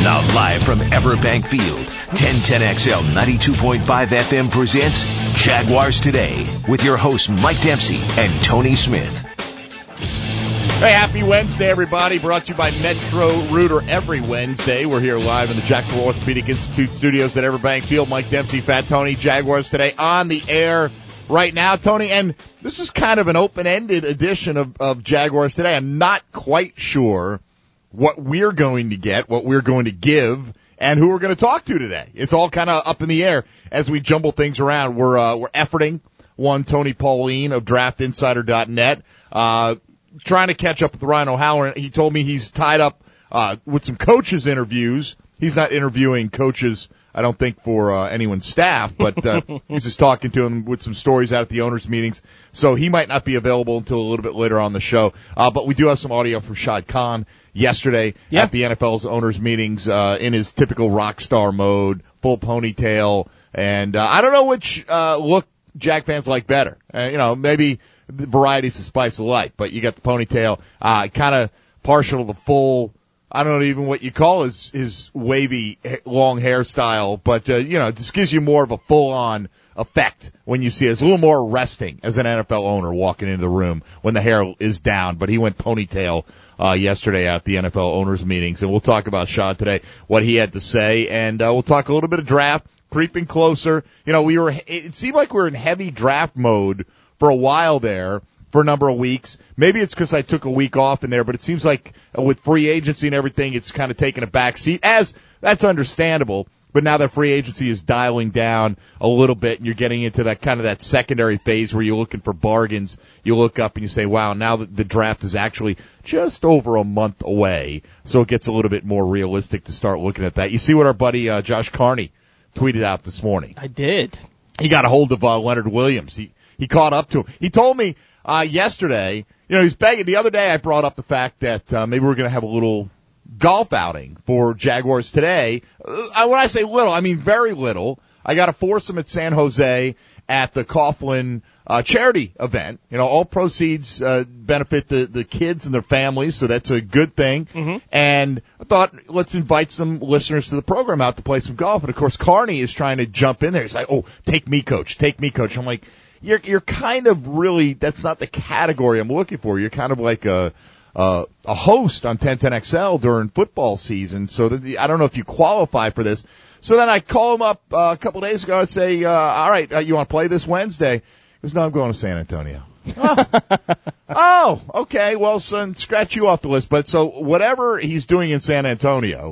Now live from Everbank Field, 1010XL 92.5 FM presents Jaguars Today with your hosts Mike Dempsey and Tony Smith. Hey, happy Wednesday, everybody. Brought to you by Metro Rooter every Wednesday. We're here live in the Jacksonville Orthopedic Institute studios at Everbank Field. Mike Dempsey, Fat Tony, Jaguars Today on the air right now, Tony. And this is kind of an open-ended edition of Jaguars Today. I'm not quite sure what we're going to get, what we're going to give, and who we're going to talk to today. It's all kind of up in the air as we jumble things around. We're efforting one Tony Pauline of DraftInsider.net, trying to catch up with Ryan O'Halloran. He told me he's tied up with some coaches' interviews. He's not interviewing coaches, I don't think, for anyone's staff, but he's just talking to them with some stories out at the owners' meetings. So he might not be available until a little bit later on the show. But we do have some audio from Shad Khan yesterday at the NFL's owners' meetings in his typical rock star mode, full ponytail. And I don't know which look Jag fans like better. Maybe the variety's the spice of life, but you got the ponytail, kind of partial to the full, I don't know even what you call his wavy long hairstyle, but it just gives you more of a full-on effect when you see it. It's a little more arresting as an NFL owner walking into the room when the hair is down, but he went ponytail yesterday at the NFL owners meetings, and we'll talk about Shad today, what he had to say, and we'll talk a little bit of draft, creeping closer. It seemed like we were in heavy draft mode for a while there, for a number of weeks. Maybe it's because I took a week off in there, but it seems like with free agency and everything, it's kind of taken a back seat, as that's understandable. But now that free agency is dialing down a little bit, and you're getting into that kind of that secondary phase where you're looking for bargains, you look up and you say, wow, now that the draft is actually just over a month away, so it gets a little bit more realistic to start looking at that. You see what our buddy Josh Carney tweeted out this morning? I did. He got a hold of Leonard Williams. He caught up to him. He told me yesterday, he's begging. The other day I brought up the fact that maybe we're going to have a little golf outing for Jaguars Today. When I say little, I mean very little. I got a foursome at San Jose at the Coughlin charity event. All proceeds benefit the kids and their families, so that's a good thing. Mm-hmm. And I thought, let's invite some listeners to the program out to play some golf. And, of course, Carney is trying to jump in there. He's like, oh, take me, coach. I'm like, You're kind of really, that's not the category I'm looking for. You're kind of like a host on 1010XL during football season. So I don't know if you qualify for this. So then I call him up a couple of days ago and say, all right, you want to play this Wednesday? He goes, no, I'm going to San Antonio. Oh, okay. Well, son, scratch you off the list. But so whatever he's doing in San Antonio,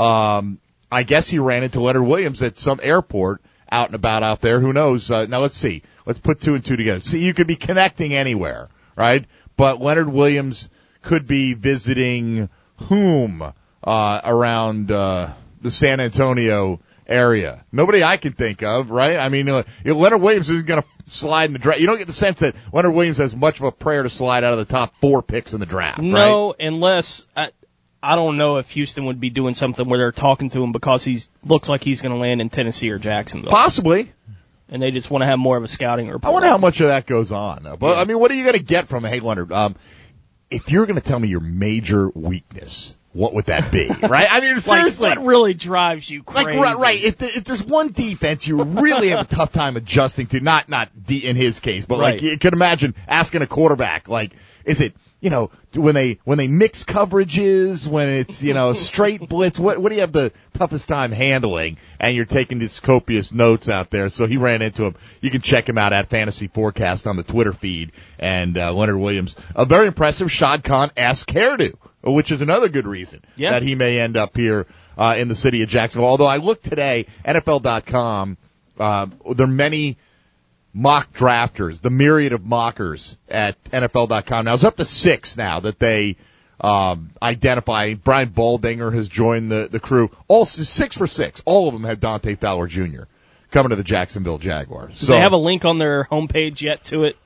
I guess he ran into Leonard Williams at some airport out and about out there. Who knows? Now let's see. Let's put two and two together. See, you could be connecting anywhere, right? But Leonard Williams could be visiting whom around the San Antonio area? Nobody I can think of, right? I mean, Leonard Williams isn't going to slide in the draft. You don't get the sense that Leonard Williams has much of a prayer to slide out of the top 4 picks in the draft, no, right? Unless I don't know if Houston would be doing something where they're talking to him because he looks like he's going to land in Tennessee or Jacksonville. Possibly. And they just want to have more of a scouting report. I wonder how much of that goes on. But, yeah. I mean, what are you going to get from Hey Leonard? If you're going to tell me your major weakness, what would that be? Right? I mean, seriously. What really drives you crazy? Right. If there's one defense you really have a tough time adjusting to, not in his case, but right. Like you could imagine asking a quarterback, like, is it, when they mix coverages, when it's, straight blitz, what do you have the toughest time handling? And you're taking these copious notes out there. So he ran into him. You can check him out at Fantasy Forecast on the Twitter feed. And Leonard Williams, a very impressive Shad Khan-esque hairdo, which is another good reason that he may end up here in the city of Jacksonville. Although I looked today, NFL.com, there are many mock drafters, the myriad of mockers at NFL.com. Now, it's up to 6 now that they identify. Brian Baldinger has joined the crew. All 6 for 6. All of them have Dante Fowler Jr. coming to the Jacksonville Jaguars. Do they have a link on their homepage yet to it?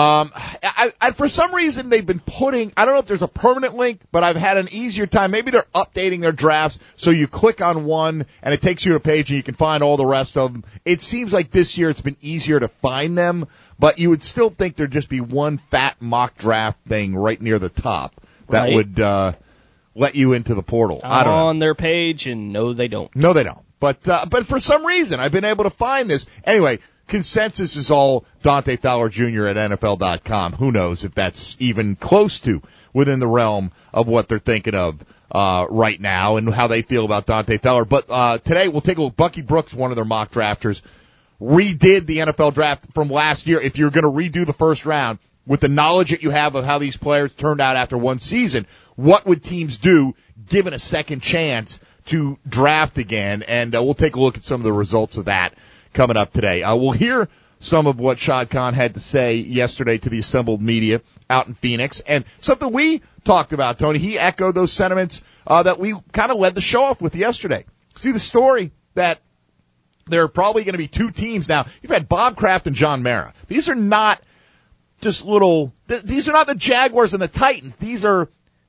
I for some reason they've been putting, I don't know if there's a permanent link, but I've had an easier time. Maybe they're updating their drafts, so you click on one and it takes you to a page and you can find all the rest of them. It seems like this year it's been easier to find them, but you would still think there'd just be one fat mock draft thing right near the top that let you into the portal. I don't know. On their page, and no, they don't. No, they don't. But for some reason, I've been able to find this. Anyway, consensus is all Dante Fowler Jr. at NFL.com. Who knows if that's even close to within the realm of what they're thinking of right now and how they feel about Dante Fowler. But today we'll take a look. Bucky Brooks, one of their mock drafters, redid the NFL draft from last year. If you're going to redo the first round with the knowledge that you have of how these players turned out after one season, what would teams do given a second chance to draft again? And we'll take a look at some of the results of that coming up today. We'll hear some of what Shad Khan had to say yesterday to the assembled media out in Phoenix, and something we talked about, Tony. He echoed those sentiments that we kind of led the show off with yesterday. See the story that there are probably going to be two teams now. You've had Bob Kraft and John Mara. These are not just these are not the Jaguars and the Titans. These are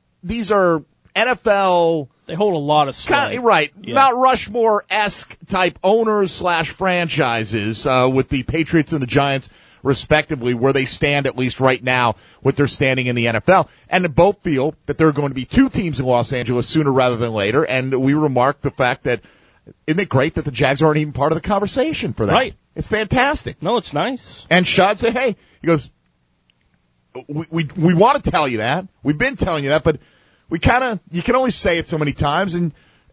NFL. They hold a lot of sway. Right. Yeah. Mount Rushmore-esque type owners / franchises with the Patriots and the Giants, respectively, where they stand at least right now with their standing in the NFL. And they both feel that there are going to be two teams in Los Angeles sooner rather than later. And we remarked the fact that, isn't it great that the Jags aren't even part of the conversation for that? Right. It's fantastic. No, it's nice. And Shad said, hey, he goes, we want to tell you that. We've been telling you that, but you can only say it so many times, and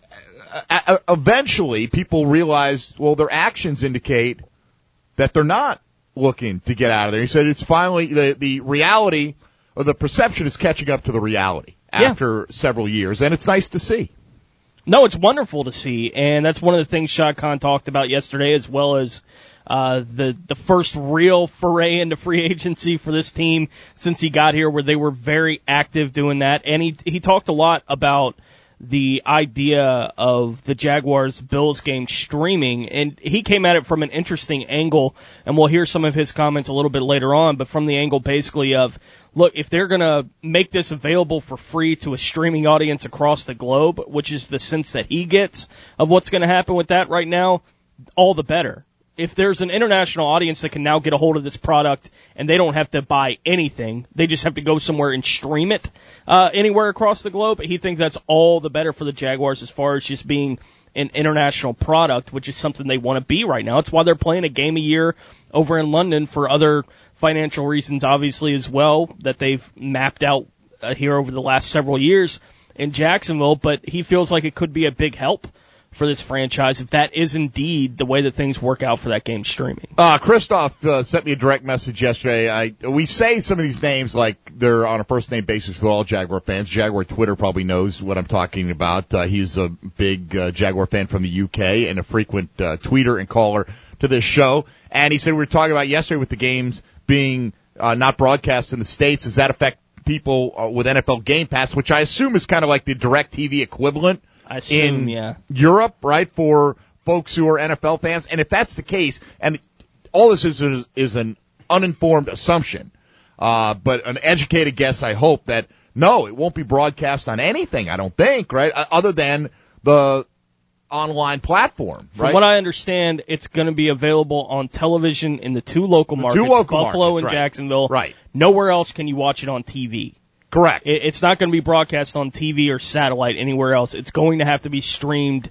eventually people realize, well, their actions indicate that they're not looking to get out of there. He said it's finally the reality, or the perception is catching up to the reality after several years, and it's nice to see. No, it's wonderful to see, and that's one of the things Shad Khan talked about yesterday, as well as the first real foray into free agency for this team since he got here, where they were very active doing that. And he talked a lot about the idea of the Jaguars-Bills game streaming, and he came at it from an interesting angle, and we'll hear some of his comments a little bit later on, but from the angle basically of, look, if they're going to make this available for free to a streaming audience across the globe, which is the sense that he gets of what's going to happen with that right now, all the better. If there's an international audience that can now get a hold of this product and they don't have to buy anything, they just have to go somewhere and stream it anywhere across the globe, he thinks that's all the better for the Jaguars as far as just being an international product, which is something they want to be right now. It's why they're playing a game a year over in London for other financial reasons, obviously, as well, that they've mapped out here over the last several years in Jacksonville. But he feels like it could be a big help for this franchise if that is indeed the way that things work out for that game streaming. Christoph sent me a direct message yesterday. We say some of these names like they're on a first-name basis with all Jaguar fans. Jaguar Twitter probably knows what I'm talking about. He's a big Jaguar fan from the UK and a frequent tweeter and caller to this show. And he said we were talking about yesterday with the games being not broadcast in the States. Does that affect people with NFL Game Pass, which I assume is kind of like the DirecTV equivalent in Europe, right, for folks who are NFL fans? And if that's the case, and all this is an uninformed assumption, but an educated guess, I hope, that no, it won't be broadcast on anything, I don't think, right, other than the online platform, right? From what I understand, it's going to be available on television in the two local markets, Buffalo and Jacksonville. Right. Nowhere else can you watch it on TV. Correct. It's not going to be broadcast on TV or satellite anywhere else. It's going to have to be streamed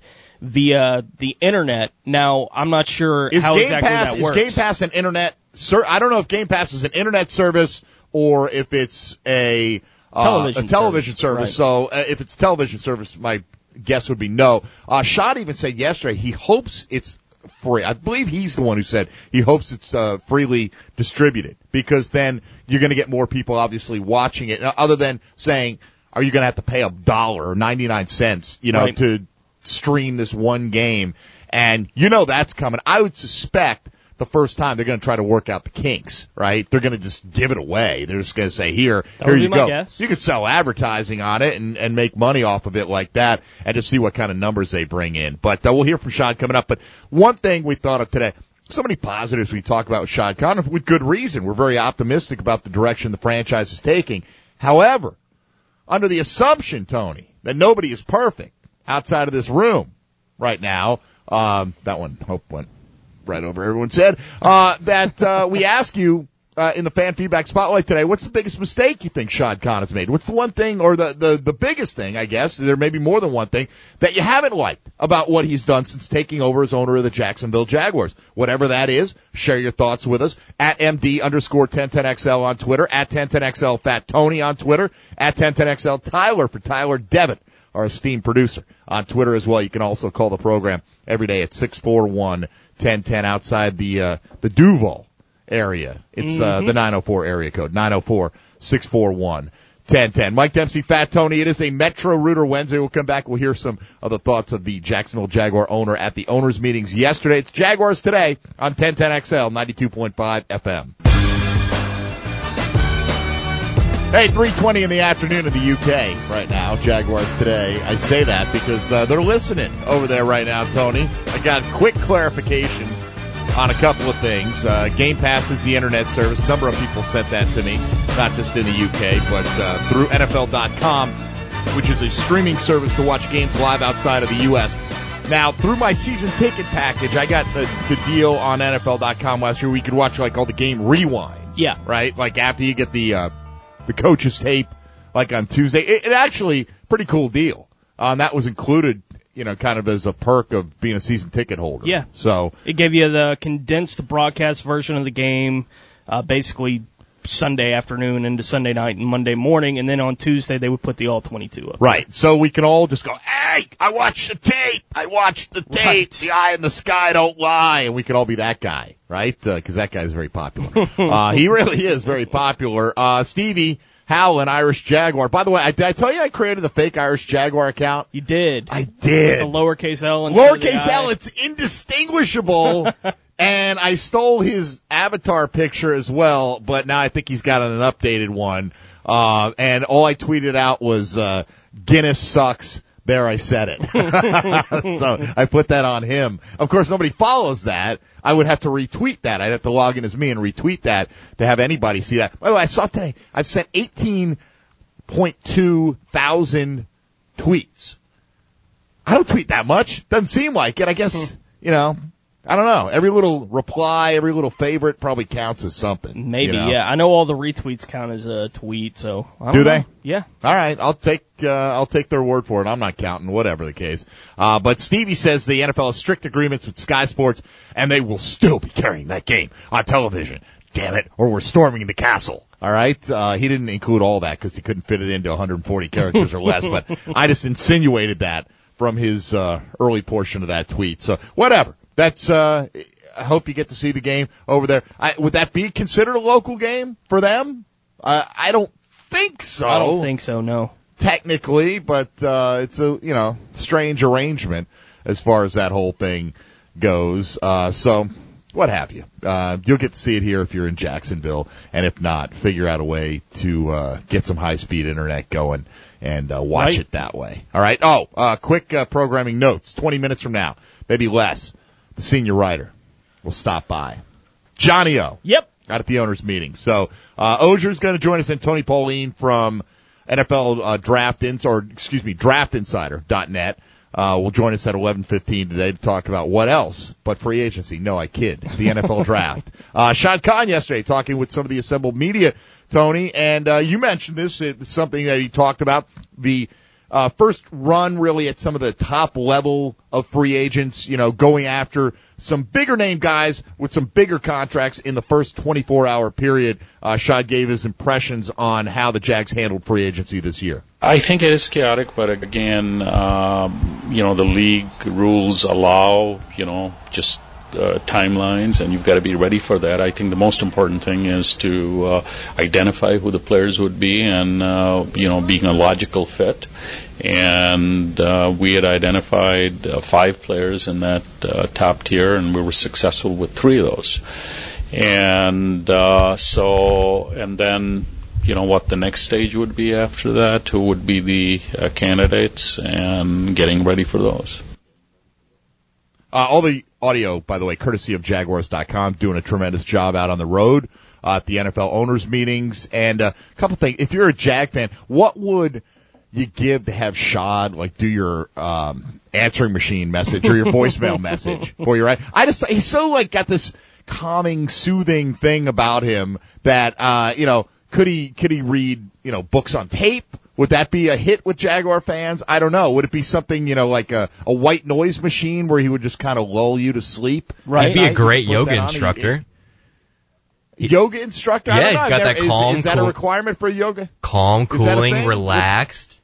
via the internet. Now, I'm not sure how exactly that works. Is Game Pass an internet? I don't know if Game Pass is an internet service or if it's a television service. Right. So if it's television service, my guess would be no. Shad even said yesterday he hopes it's free. I believe he's the one who said he hopes it's freely distributed, because then you're going to get more people obviously watching it, other than saying, are you going to have to pay $1 or 99 cents, right, to stream this one game? And that's coming. I would suspect the first time they're going to try to work out the kinks, right? They're going to just give it away. They're just going to say, here you go. Guess. You can sell advertising on it and make money off of it like that, and just see what kind of numbers they bring in. But we'll hear from Shad coming up. But one thing we thought of today, so many positives we talk about with Shad Khan, with good reason. We're very optimistic about the direction the franchise is taking. However, under the assumption, Tony, that nobody is perfect outside of this room right now, that one, hope went right over everyone's head, that we ask you, in the fan feedback spotlight today, what's the biggest mistake you think Shad Khan has made? What's the one thing, or the biggest thing, I guess, there may be more than one thing, that you haven't liked about what he's done since taking over as owner of the Jacksonville Jaguars? Whatever that is, share your thoughts with us at MD_1010XL on Twitter, at 1010XL Fat Tony on Twitter, at 1010XL Tyler for Tyler Devitt, our esteemed producer, on Twitter as well. You can also call the program every day at 641-1010 outside the Duval area. It's the 904 area code, 904-641-1010. Mike Dempsey, Fat Tony. It is a Metro Rooter Wednesday. We'll come back. We'll hear some of the thoughts of the Jacksonville Jaguar owner at the owners' meetings yesterday. It's Jaguars Today on 1010XL, 92.5 FM. Hey, 3:20 in the afternoon in the UK right now, Jaguars Today. I say that because they're listening over there right now, Tony. I got quick clarification on a couple of things. Game Pass is the internet service. A number of people sent that to me, not just in the UK, but through NFL.com, which is a streaming service to watch games live outside of the U.S. Now, through my season ticket package, I got the deal on NFL.com last year where you could watch like all the game rewinds. Yeah. Right? Like after you get the coach's tape, like on Tuesday. It actually, pretty cool deal. That was included, kind of as a perk of being a season ticket holder. Yeah. So it gave you the condensed broadcast version of the game, basically Sunday afternoon into Sunday night and Monday morning, and then on Tuesday they would put the all-22 up. Right. So we can all just go, hey, I watched the tape. Right. The eye in the sky don't lie. And we could all be that guy, right? Because that guy's very popular. He really is very popular. Stevie Howland, Irish Jaguar. By the way, did I tell you I created the fake Irish Jaguar account? You did. I did. The lowercase L. Lowercase L, it's indistinguishable. And I stole his avatar picture as well, but now I think he's got an updated one. And all I tweeted out was, Guinness sucks. There, I said it. So I put that on him. Of course, nobody follows that. I would have to retweet that. I'd have to log in as me and retweet that to have anybody see that. By the way, I saw today, I've sent 18.2 thousand tweets. I don't tweet that much. Doesn't seem like it. I guess, I don't know. Every little reply, every little favorite probably counts as something. Maybe, yeah. I know all the retweets count as a tweet, so I don't Do know. they? Yeah. All right, I'll take their word for it. I'm not counting, whatever the case. But Stevie says the NFL has strict agreements with Sky Sports, and they will still be carrying that game on television. Damn it, or we're storming the castle. All right? He didn't include all that because he couldn't fit it into 140 characters or less, but I just insinuated that from his early portion of that tweet. So, whatever. That's, I hope you get to see the game over there. Would that be considered a local game for them? I don't think so. I don't think so, no. Technically, but, it's a, strange arrangement as far as that whole thing goes. So, what have you. You'll get to see it here if you're in Jacksonville, and if not, figure out a way to, get some high-speed internet going and, watch it that way. All right. Quick, programming notes. 20 minutes from now, maybe less. The senior writer will stop by. Johnny O. Yep. Out at the owners' meeting. So, Ozier's going to join us, and Tony Pauline from NFL DraftInsider.net will join us at 11:15 today to talk about what else but free agency. No, I kid. The NFL draft. Shad Khan yesterday talking with some of the assembled media, Tony, and you mentioned this. It's something that he talked about. The first run really at some of the top level of free agents, going after some bigger name guys with some bigger contracts in the first 24-hour period. Shad gave his impressions on how the Jags handled free agency this year. I think it is chaotic, but again, the league rules allow, just timelines, and you've got to be ready for that. I think the most important thing is to identify who the players would be and, being a logical fit. And we had identified 5 players in that top tier, and we were successful with 3 of those. And and then, what the next stage would be after that, who would be the candidates, and getting ready for those. All the audio, by the way, courtesy of Jaguars.com, doing a tremendous job out on the road at the NFL owners meetings. And a couple things. If you're a Jag fan, what would you give to have Shad like do your answering machine message or your voicemail message for you, right? He's so like got this calming, soothing thing about him that could he read books on tape? Would that be a hit with Jaguar fans? I don't know. Would it be something, like a white noise machine where he would just kind of lull you to sleep? Right. He'd be a great yoga instructor. Yoga instructor? Yeah, I don't he's know. got that calm. Is that a requirement for yoga? Calm, cooling, relaxed.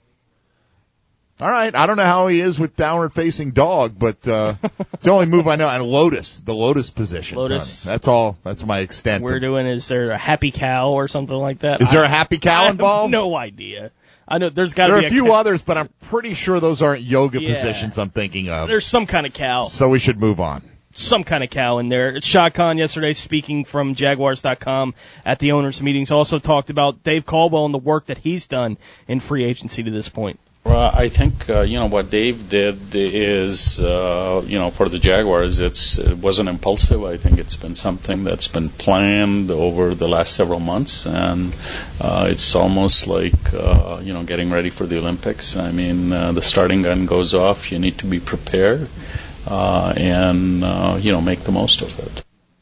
All right. I don't know how he is with downward-facing dog, but it's the only move I know. And the lotus position. Lotus. Tony. That's all. That's my extent. Is there a happy cow or something like that? Is there a happy cow involved? I have no idea. I know there's got to be a few others, but I'm pretty sure those aren't yoga positions I'm thinking of. There's some kind of cow. So we should move on. Some kind of cow in there. Shad Khan yesterday speaking from Jaguars.com at the owners' meetings also talked about Dave Caldwell and the work that he's done in free agency to this point. Well, I think what Dave did is for the Jaguars, it wasn't impulsive. I think it's been something that's been planned over the last several months, and it's almost like getting ready for the Olympics. I mean, the starting gun goes off. You need to be prepared and make the most of it.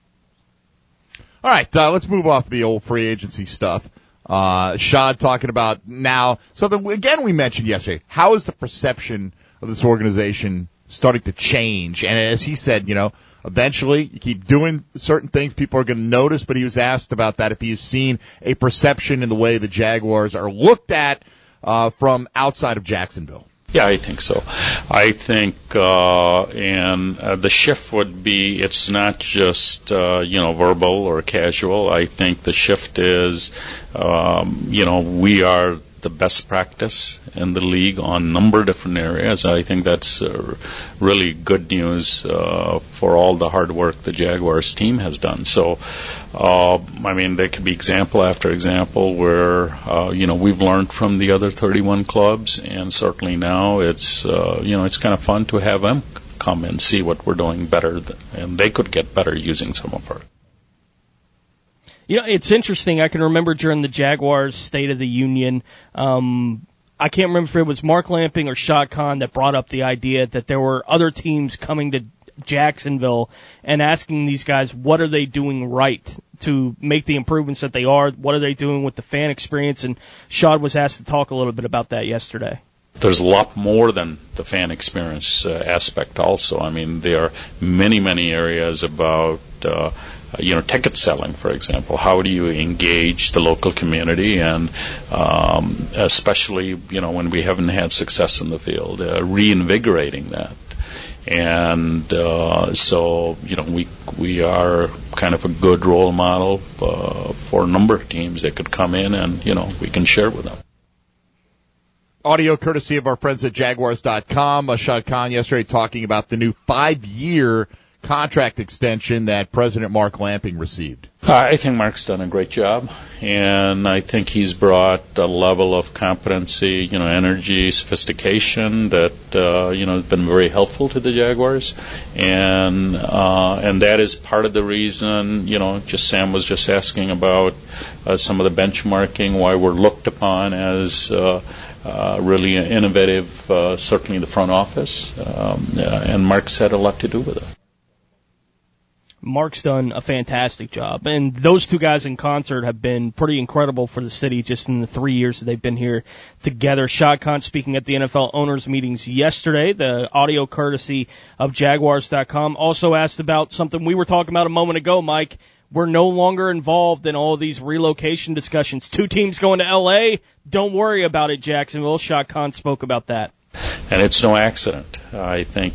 All right, let's move off the old free agency stuff. Shad talking about now something again we mentioned yesterday. How is the perception of this organization starting to change? And as he said, eventually you keep doing certain things, people are going to notice. But he was asked about that if he has seen a perception in the way the Jaguars are looked at from outside of Jacksonville. Yeah, I think so. I think, the shift would be, it's not just, verbal or casual. I think the shift is, we are the best practice in the league on a number of different areas. I think that's really good news for all the hard work the Jaguars team has done. So, there could be example after example where, we've learned from the other 31 clubs, and certainly now it's kind of fun to have them come and see what we're doing better, and they could get better using some of our. It's interesting. I can remember during the Jaguars State of the Union, I can't remember if it was Mark Lamping or Shad Khan that brought up the idea that there were other teams coming to Jacksonville and asking these guys, what are they doing right to make the improvements that they are? What are they doing with the fan experience? And Shad was asked to talk a little bit about that yesterday. There's a lot more than the fan experience aspect also. I mean, there are many, many areas about ticket selling, for example. How do you engage the local community, and especially, when we haven't had success in the field, reinvigorating that. And so, we are kind of a good role model for a number of teams that could come in and, we can share with them. Audio courtesy of our friends at Jaguars.com. Shad Khan yesterday talking about the new 5-year contract extension that President Mark Lamping received. I think Mark's done a great job, and I think he's brought a level of competency, energy, sophistication that has been very helpful to the Jaguars, and that is part of the reason. Sam was just asking about some of the benchmarking, why we're looked upon as really innovative, certainly the front office, and Mark's had a lot to do with it. Mark's done a fantastic job, and those two guys in concert have been pretty incredible for the city just in the 3 years that they've been here together. Shad Khan speaking at the NFL owners meetings yesterday, the audio courtesy of Jaguars.com, also asked about something we were talking about a moment ago, Mike. We're no longer involved in all of these relocation discussions. 2 teams going to L.A., don't worry about it, Jacksonville. Shad Khan spoke about that. And it's no accident. I think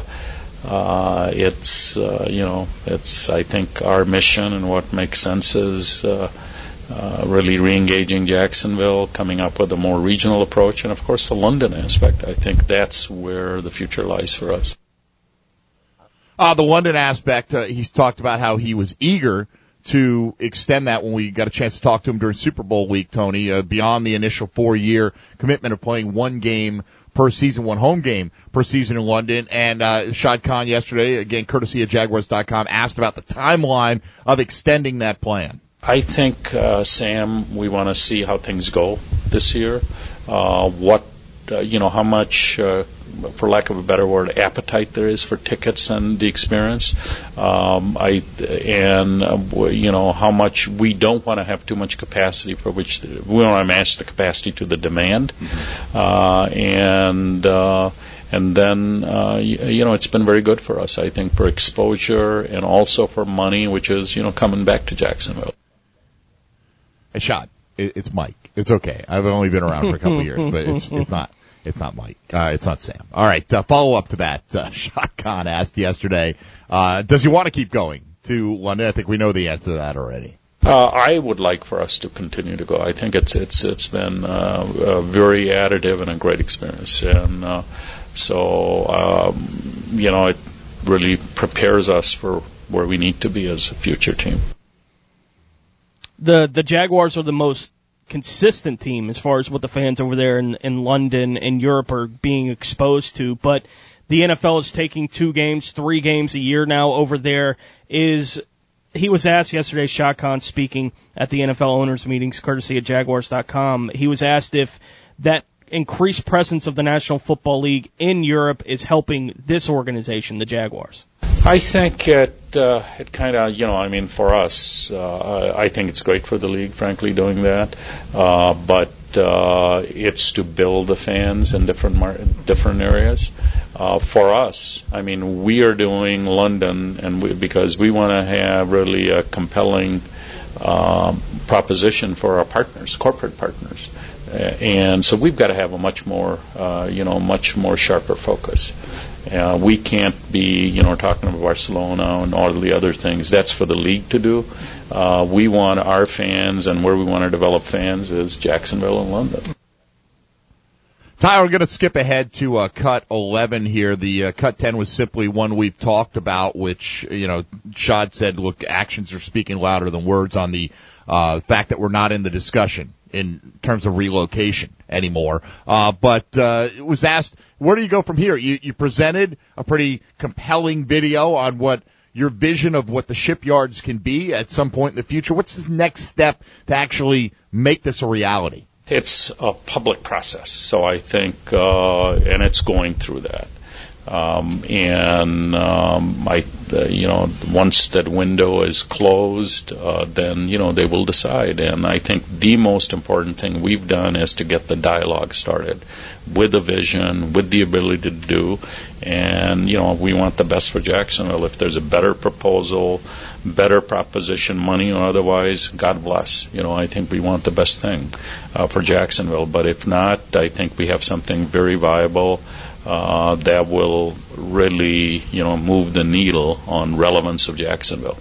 it's I think our mission and what makes sense is really re-engaging Jacksonville, coming up with a more regional approach, and of course the London aspect. I think that's where the future lies for us. The London aspect, he's talked about how he was eager to extend that when we got a chance to talk to him during Super Bowl week, Tony, beyond the initial 4-year commitment of playing one game per season, one home game per season in London. And Shad Khan yesterday, again, courtesy of Jaguars.com, asked about the timeline of extending that plan. I think, Sam, we want to see how things go this year, what how much, for lack of a better word, appetite there is for tickets and the experience. How much we don't want to have too much capacity for which we want to match the capacity to the demand. And then, it's been very good for us, I think, for exposure and also for money, which is, coming back to Jacksonville. Hey, Shot, it's Mike. It's okay. I've only been around for a couple of years, but it's not Mike. It's not Sam. All right. Follow up to that. Shot Khan asked yesterday, does he want to keep going to London? I think we know the answer to that already. I would like for us to continue to go. I think it's been very additive and a great experience, and it really prepares us for where we need to be as a future team. The Jaguars are the most consistent team as far as what the fans over there in London and Europe are being exposed to, but the NFL is taking 2 games, 3 games a year now over there. He was asked yesterday, Shad Khan speaking at the NFL owners meetings, courtesy of Jaguars.com, he was asked if that increased presence of the National Football League in Europe is helping this organization, the Jaguars. I think it kind of, for us, I think it's great for the league, frankly, doing that. But it's to build the fans in different areas. For us, we are doing London, and because we want to have really a compelling proposition for our partners, corporate partners. And so we've got to have a much more sharper focus. We can't be, talking about Barcelona and all the other things. That's for the league to do. We want our fans, and where we want to develop fans is Jacksonville and London. Tyler, we're going to skip ahead to cut 11 here. The cut 10 was simply one we've talked about, which, Shad said, look, actions are speaking louder than words on the fact that we're not in the discussion in terms of relocation anymore. But it was asked, where do you go from here? You presented a pretty compelling video on what your vision of what the shipyards can be at some point in the future. What's the next step to actually make this a reality? It's a public process, so I think, and it's going through that. Once that window is closed, then, they will decide. And I think the most important thing we've done is to get the dialogue started with a vision, with the ability to do. And, we want the best for Jacksonville. If there's a better proposal, better proposition, money or otherwise, God bless. I think we want the best thing for Jacksonville. But if not, I think we have something very viable that will really, move the needle on relevance of Jacksonville.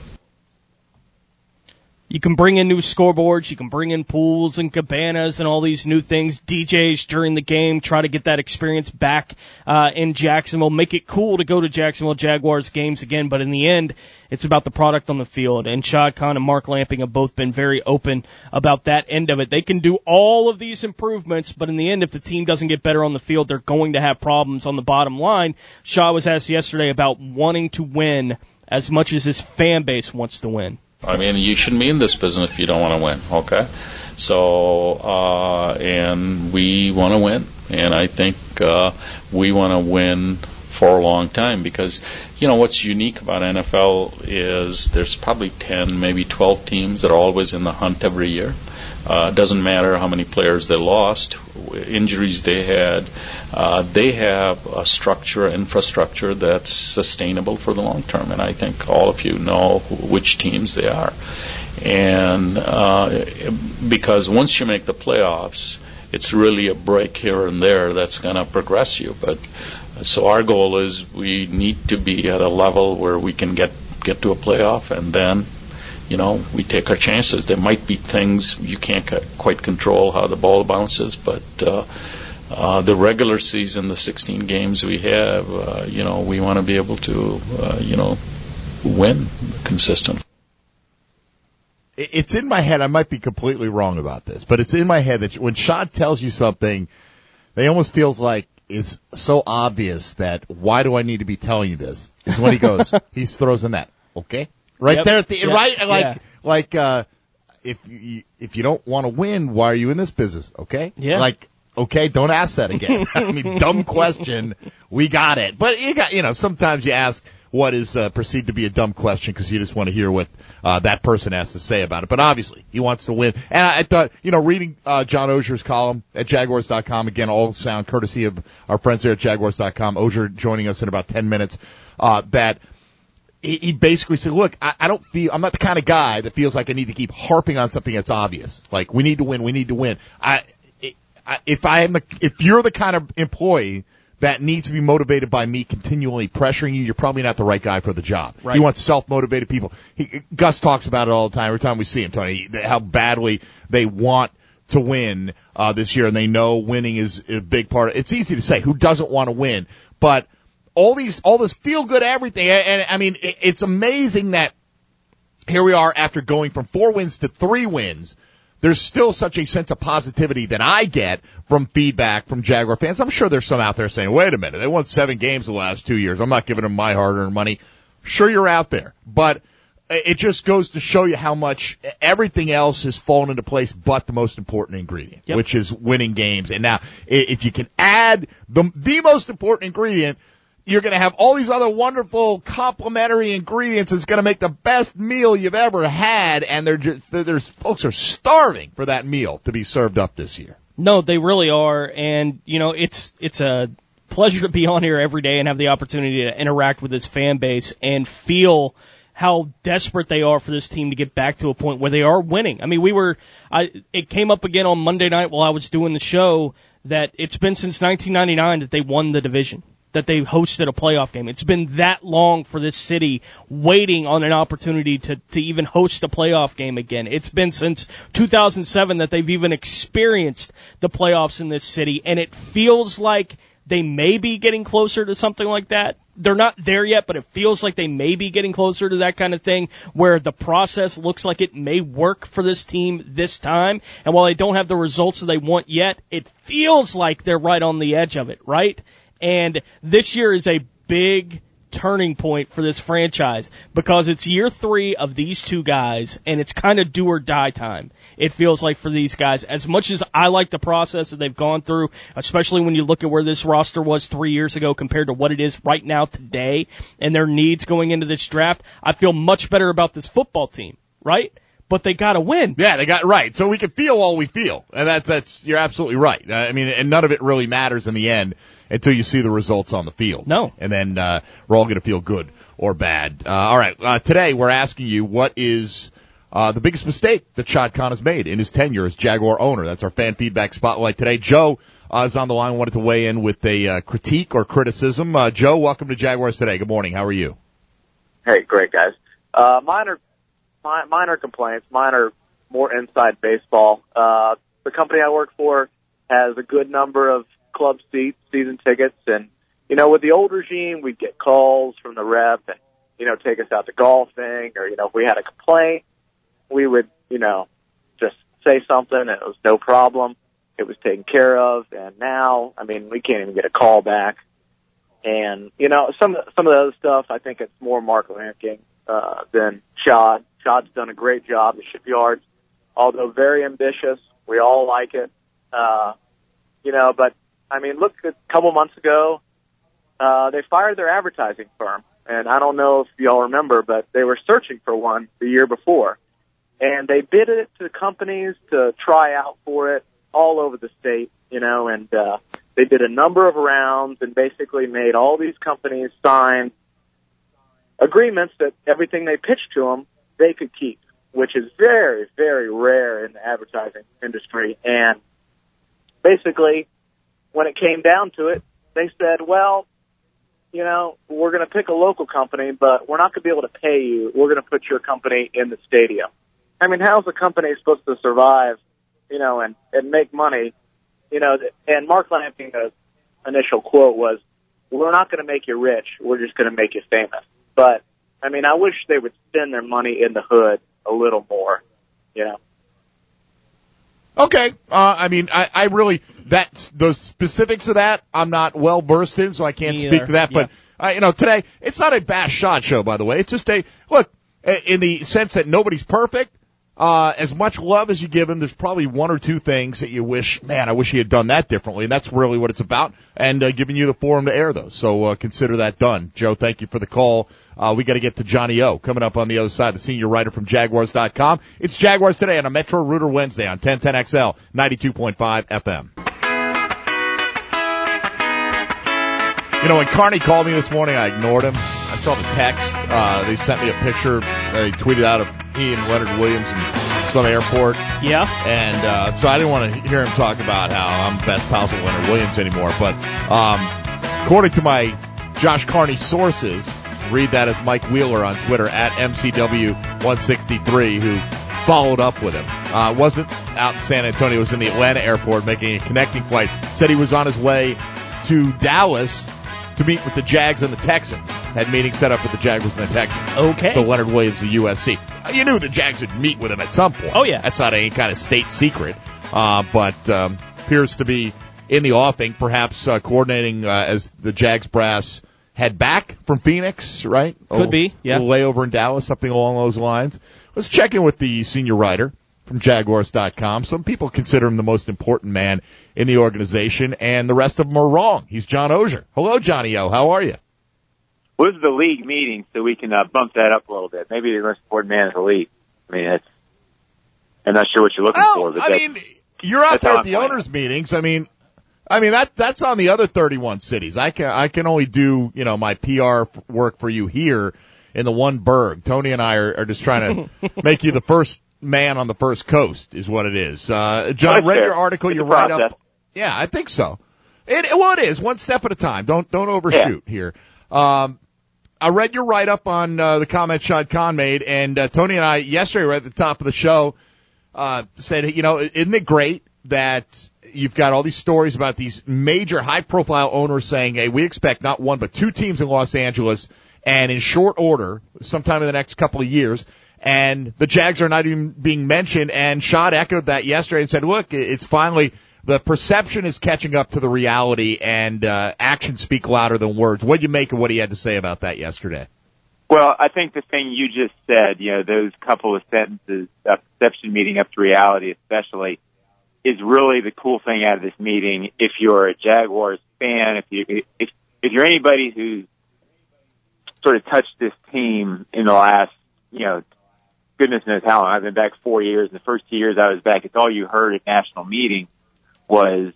You can bring in new scoreboards, you can bring in pools and cabanas and all these new things, DJs during the game, try to get that experience back in Jacksonville, make it cool to go to Jacksonville Jaguars games again, but in the end, it's about the product on the field, and Shad Khan and Mark Lamping have both been very open about that end of it. They can do all of these improvements, but in the end, if the team doesn't get better on the field, they're going to have problems on the bottom line. Shad was asked yesterday about wanting to win as much as his fan base wants to win. You shouldn't be in this business if you don't want to win, okay? So, and we want to win, and I think we want to win for a long time because, what's unique about NFL is there's probably 10, maybe 12 teams that are always in the hunt every year. It doesn't matter how many players they lost, injuries they had. They have a infrastructure that's sustainable for the long term, and I think all of you know which teams they are. And because once you make the playoffs, it's really a break here and there that's going to progress you. But so our goal is we need to be at a level where we can get to a playoff, and then we take our chances. There might be things you can't quite control how the ball bounces, but the regular season, the 16 games we have, we want to be able to, win consistently. It's in my head. I might be completely wrong about this, but it's in my head that when Shad tells you something, they almost feels like it's so obvious that why do I need to be telling you this? Is when he goes, he throws in that, okay? Right there at the right, if you don't want to win, why are you in this business? Okay, yeah. Okay, don't ask that again. I mean, dumb question. We got it. But sometimes you ask what is perceived to be a dumb question because you just want to hear what that person has to say about it. But obviously, he wants to win. And I thought, reading John Osier's column at Jaguars.com, again, all sound courtesy of our friends there at Jaguars.com, Osier joining us in about 10 minutes, that he basically said, look, I'm not the kind of guy that feels like I need to keep harping on something that's obvious. Like, we need to win. If you're the kind of employee that needs to be motivated by me continually pressuring you, you're probably not the right guy for the job. Right. He wants self-motivated people. Gus talks about it all the time, every time we see him, Tony, how badly they want to win this year, and they know winning is a big part. It's easy to say who doesn't want to win, but all this feel-good everything, and I mean, it's amazing that here we are after going from 4 wins to 3 wins. There's still such a sense of positivity that I get from feedback from Jaguar fans. I'm sure there's some out there saying, wait a minute, they won 7 games the last 2 years. I'm not giving them my hard-earned money. Sure, you're out there. But it just goes to show you how much everything else has fallen into place but the most important ingredient, which is winning games. And now, if you can add the most important ingredient, you're going to have all these other wonderful complementary ingredients. It's going to make the best meal you've ever had, and there's folks are starving for that meal to be served up this year. No, they really are, and it's a pleasure to be on here every day and have the opportunity to interact with this fan base and feel how desperate they are for this team to get back to a point where they are winning. I mean, it came up again on Monday night while I was doing the show that it's been since 1999 that they won the division, that they hosted a playoff game. It's been that long for this city waiting on an opportunity to even host a playoff game again. It's been since 2007 that they've even experienced the playoffs in this city, and it feels like they may be getting closer to something like that. They're not there yet, but it feels like they may be getting closer to that kind of thing where the process looks like it may work for this team this time. And while they don't have the results that they want yet, it feels like they're right on the edge of it, right? And this year is a big turning point for this franchise because it's year 3 of these two guys, and it's kind of do or die time. It feels like for these guys, as much as I like the process that they've gone through, especially when you look at where this roster was 3 years ago compared to what it is right now today and their needs going into this draft, I feel much better about this football team, right? But they got to win. Yeah, they got right. So we can feel all we feel, and that's you're absolutely right. I mean, and none of it really matters in the end until you see the results on the field. No. And then we're all going to feel good or bad. All right, today we're asking you what is the biggest mistake that Shad Khan has made in his tenure as Jaguar owner. That's our fan feedback spotlight today. Joe is on the line, wanted to weigh in with a critique or criticism. Joe, welcome to Jaguars Today. Good morning. How are you? Hey, great, guys. Minor complaints. Mine are more inside baseball. The company I work for has a good number of club seats, season tickets, and, with the old regime, we'd get calls from the rep and, take us out to golfing, or, if we had a complaint, we would, just say something, and it was no problem. It was taken care of, and now, we can't even get a call back. And, some of the other stuff, I think it's more Mark Lampkin than Shad. Shad's done a great job. The shipyards, although very ambitious, we all like it. But look, a couple months ago, they fired their advertising firm. And I don't know if y'all remember, but they were searching for one the year before. And they bid it to companies to try out for it all over the state, and they did a number of rounds and basically made all these companies sign agreements that everything they pitched to them, they could keep, which is very, very rare in the advertising industry. And basically, when it came down to it, they said, well, we're going to pick a local company, but we're not going to be able to pay you. We're going to put your company in the stadium. How's a company supposed to survive, and make money? And Mark Lampkin's initial quote was, we're not going to make you rich. We're just going to make you famous. But, I wish they would spend their money in the hood a little more, Okay. I really, the specifics of that, I'm not well versed in, so I can't speak to that. But, today, it's not a Bash Shot show, by the way. It's just look, in the sense that nobody's perfect, as much love as you give him, there's probably one or two things that you wish, man, I wish he had done that differently. And that's really what it's about, and giving you the forum to air those. So consider that done. Joe, thank you for the call. We got to get to Johnny O coming up on the other side, the senior writer from Jaguars.com. It's Jaguars Today on a Metro Rooter Wednesday on 1010XL, 92.5 FM. You know, when Carney called me this morning, I ignored him. I saw the text. They sent me a picture. They tweeted out of he and Leonard Williams in some airport. Yeah. And so I didn't want to hear him talk about how I'm best pals with Leonard Williams anymore. But according to my Josh Carney sources, read that as Mike Wheeler on Twitter, at MCW163, who followed up with him. Wasn't out in San Antonio. He was in the Atlanta airport making a connecting flight. Said he was on his way to Dallas to meet with the Jags and the Texans. Had meetings set up with the Jaguars and the Texans. Okay. So Leonard Williams, the USC. You knew the Jags would meet with him at some point. Oh, yeah. That's not any kind of state secret. But appears to be in the offing, perhaps coordinating as the Jags brass head back from Phoenix, right? Could be, yeah. A layover in Dallas, something along those lines. Let's check in with the senior writer from Jaguars.com. Some people consider him the most important man in the organization, and the rest of them are wrong. He's John Oehser. Hello, Johnny O. How are you? Well, this is the league meeting, so we can bump that up a little bit. Maybe the most important man in the league. I mean, I'm not sure what you're looking for. But you're out there at the owners' meetings. I mean, that's on the other 31 cities. I can only do, my PR work for you here in the one burg. Tony and I are just trying to make you the first man on the first coast is what it is. John, I read your article. You're right up. Yeah, I think so. It is one step at a time. Don't overshoot here. I read your write-up on the comment Shad Khan made, and Tony and I yesterday were at the top of the show said, isn't it great that you've got all these stories about these major high-profile owners saying, hey, we expect not one but two teams in Los Angeles, and in short order, sometime in the next couple of years, and the Jags are not even being mentioned, and Shad echoed that yesterday and said, look, it's finally the perception is catching up to the reality, and actions speak louder than words. What do you make of what he had to say about that yesterday? Well, I think the thing you just said, those couple of sentences, perception meeting up to reality especially, is really the cool thing out of this meeting. If you're a Jaguars fan, if you're anybody who's sort of touched this team in the last, goodness knows how long. I've been back 4 years. In the first 2 years I was back, it's all you heard at national meetings was,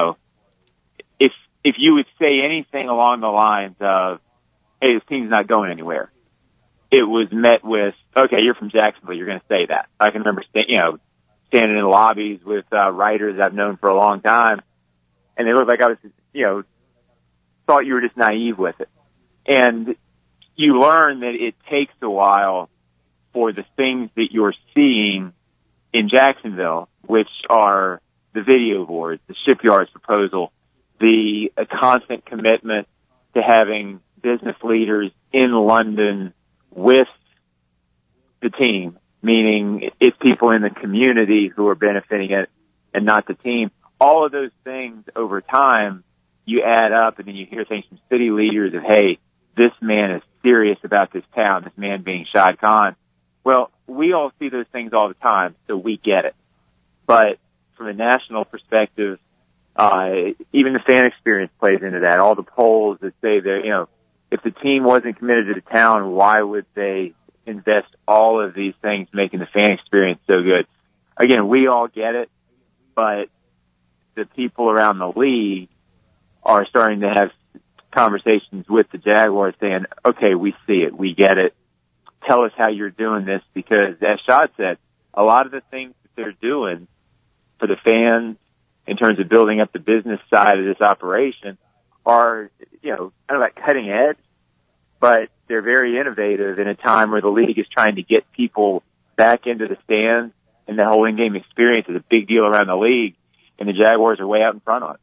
if you would say anything along the lines of, hey, this team's not going anywhere, it was met with, okay, you're from Jacksonville, you're going to say that. I can remember, standing in lobbies with writers I've known for a long time, and they looked like I was, thought you were just naive with it. And you learn that it takes a while for the things that you're seeing in Jacksonville, which are the video boards, the shipyards proposal, the constant commitment to having business leaders in London with the team, meaning it's people in the community who are benefiting it and not the team. All of those things over time, you add up, and then you hear things from city leaders of, hey, this man is serious about this town, this man being Shad Khan. Well, we all see those things all the time, so we get it. But from a national perspective, even the fan experience plays into that. All the polls that say that, if the team wasn't committed to the town, why would they invest all of these things making the fan experience so good? Again, we all get it, but the people around the league are starting to have conversations with the Jaguars saying, okay, we see it, we get it. Tell us how you're doing this, because as Shad said, a lot of the things that they're doing for the fans in terms of building up the business side of this operation are, kind of like cutting edge, but they're very innovative in a time where the league is trying to get people back into the stands, and the whole in-game experience is a big deal around the league, and the Jaguars are way out in front on it.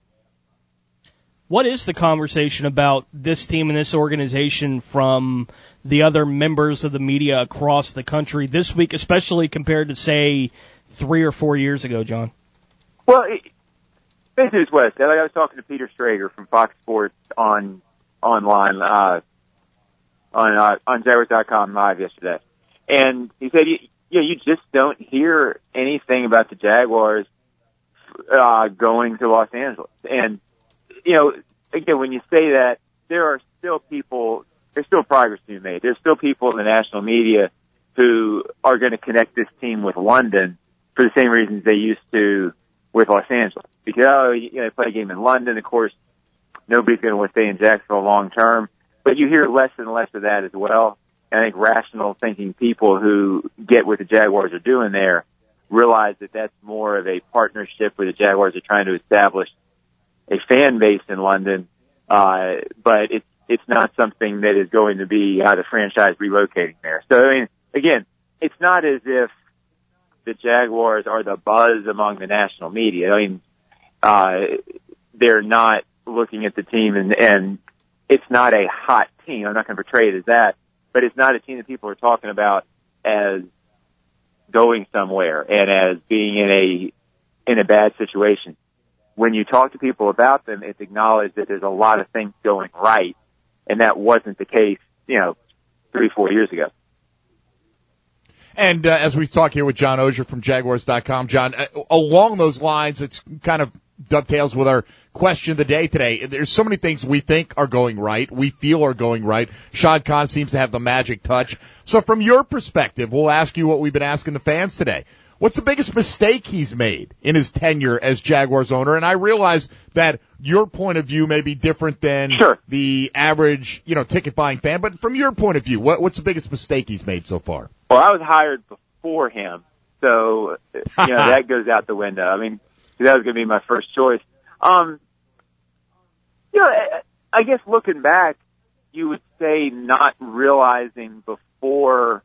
What is the conversation about this team and this organization from the other members of the media across the country this week, especially compared to, say, 3 or 4 years ago, John? Well, basically it's what I said. I was talking to Peter Strager from Fox Sports online on Jaguars.com live yesterday. And he said, you just don't hear anything about the Jaguars going to Los Angeles. And, again, when you say that, there's still progress to be made. There's still people in the national media who are going to connect this team with London for the same reasons they used to with Los Angeles. Because, they play a game in London, of course, nobody's going to want to stay in Jacksonville long term. But you hear less and less of that as well. And I think rational thinking people who get what the Jaguars are doing there realize that that's more of a partnership where the Jaguars are trying to establish a fan base in London. But it's not something that is going to be the franchise relocating there. So, again, it's not as if the Jaguars are the buzz among the national media. They're not looking at the team and it's not a hot team. I'm not going to portray it as that, but it's not a team that people are talking about as going somewhere and as being in a bad situation. When you talk to people about them, it's acknowledged that there's a lot of things going right, and that wasn't the case, 3-4 years ago. And as we talk here with John Oehser from Jaguars.com, John, along those lines, it's kind of dovetails with our question of the day today. There's so many things we think are going right, we feel are going right. Shad Khan seems to have the magic touch. So from your perspective, we'll ask you what we've been asking the fans today. What's the biggest mistake he's made in his tenure as Jaguars owner? And I realize that your point of view may be different than the average, ticket buying fan, but from your point of view, what's the biggest mistake he's made so far? Well, I was hired before him, so that goes out the window. That was going to be my first choice. I guess looking back, you would say not realizing before,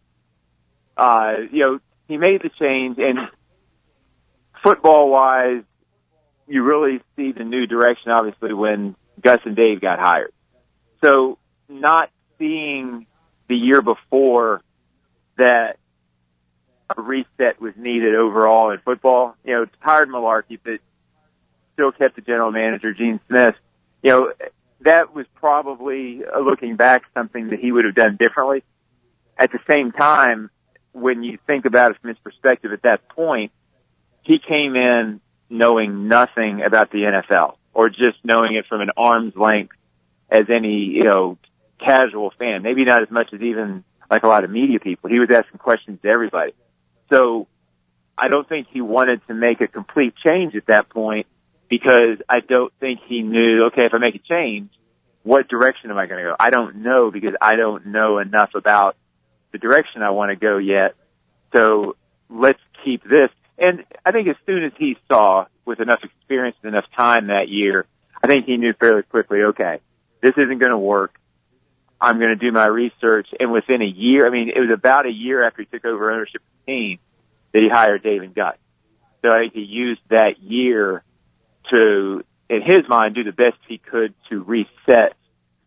he made the change, and football-wise, you really see the new direction, obviously, when Gus and Dave got hired. So not seeing the year before that a reset was needed overall in football. It's tired malarkey, but still kept the general manager, Gene Smith. That was probably, looking back, something that he would have done differently. At the same time, when you think about it from his perspective at that point, he came in knowing nothing about the NFL, or just knowing it from an arm's length as any, casual fan. Maybe not as much as even like a lot of media people. He was asking questions to everybody. So I don't think he wanted to make a complete change at that point, because I don't think he knew, okay, if I make a change, what direction am I going to go? I don't know, because I don't know enough about the direction I want to go yet. So let's keep this. And I think as soon as he saw, with enough experience and enough time that year, I think he knew fairly quickly, okay, this isn't going to work. I'm going to do my research. And within a year, it was about a year after he took over ownership of the team that he hired Dave and Gus. So I think he used that year to, in his mind, do the best he could to reset,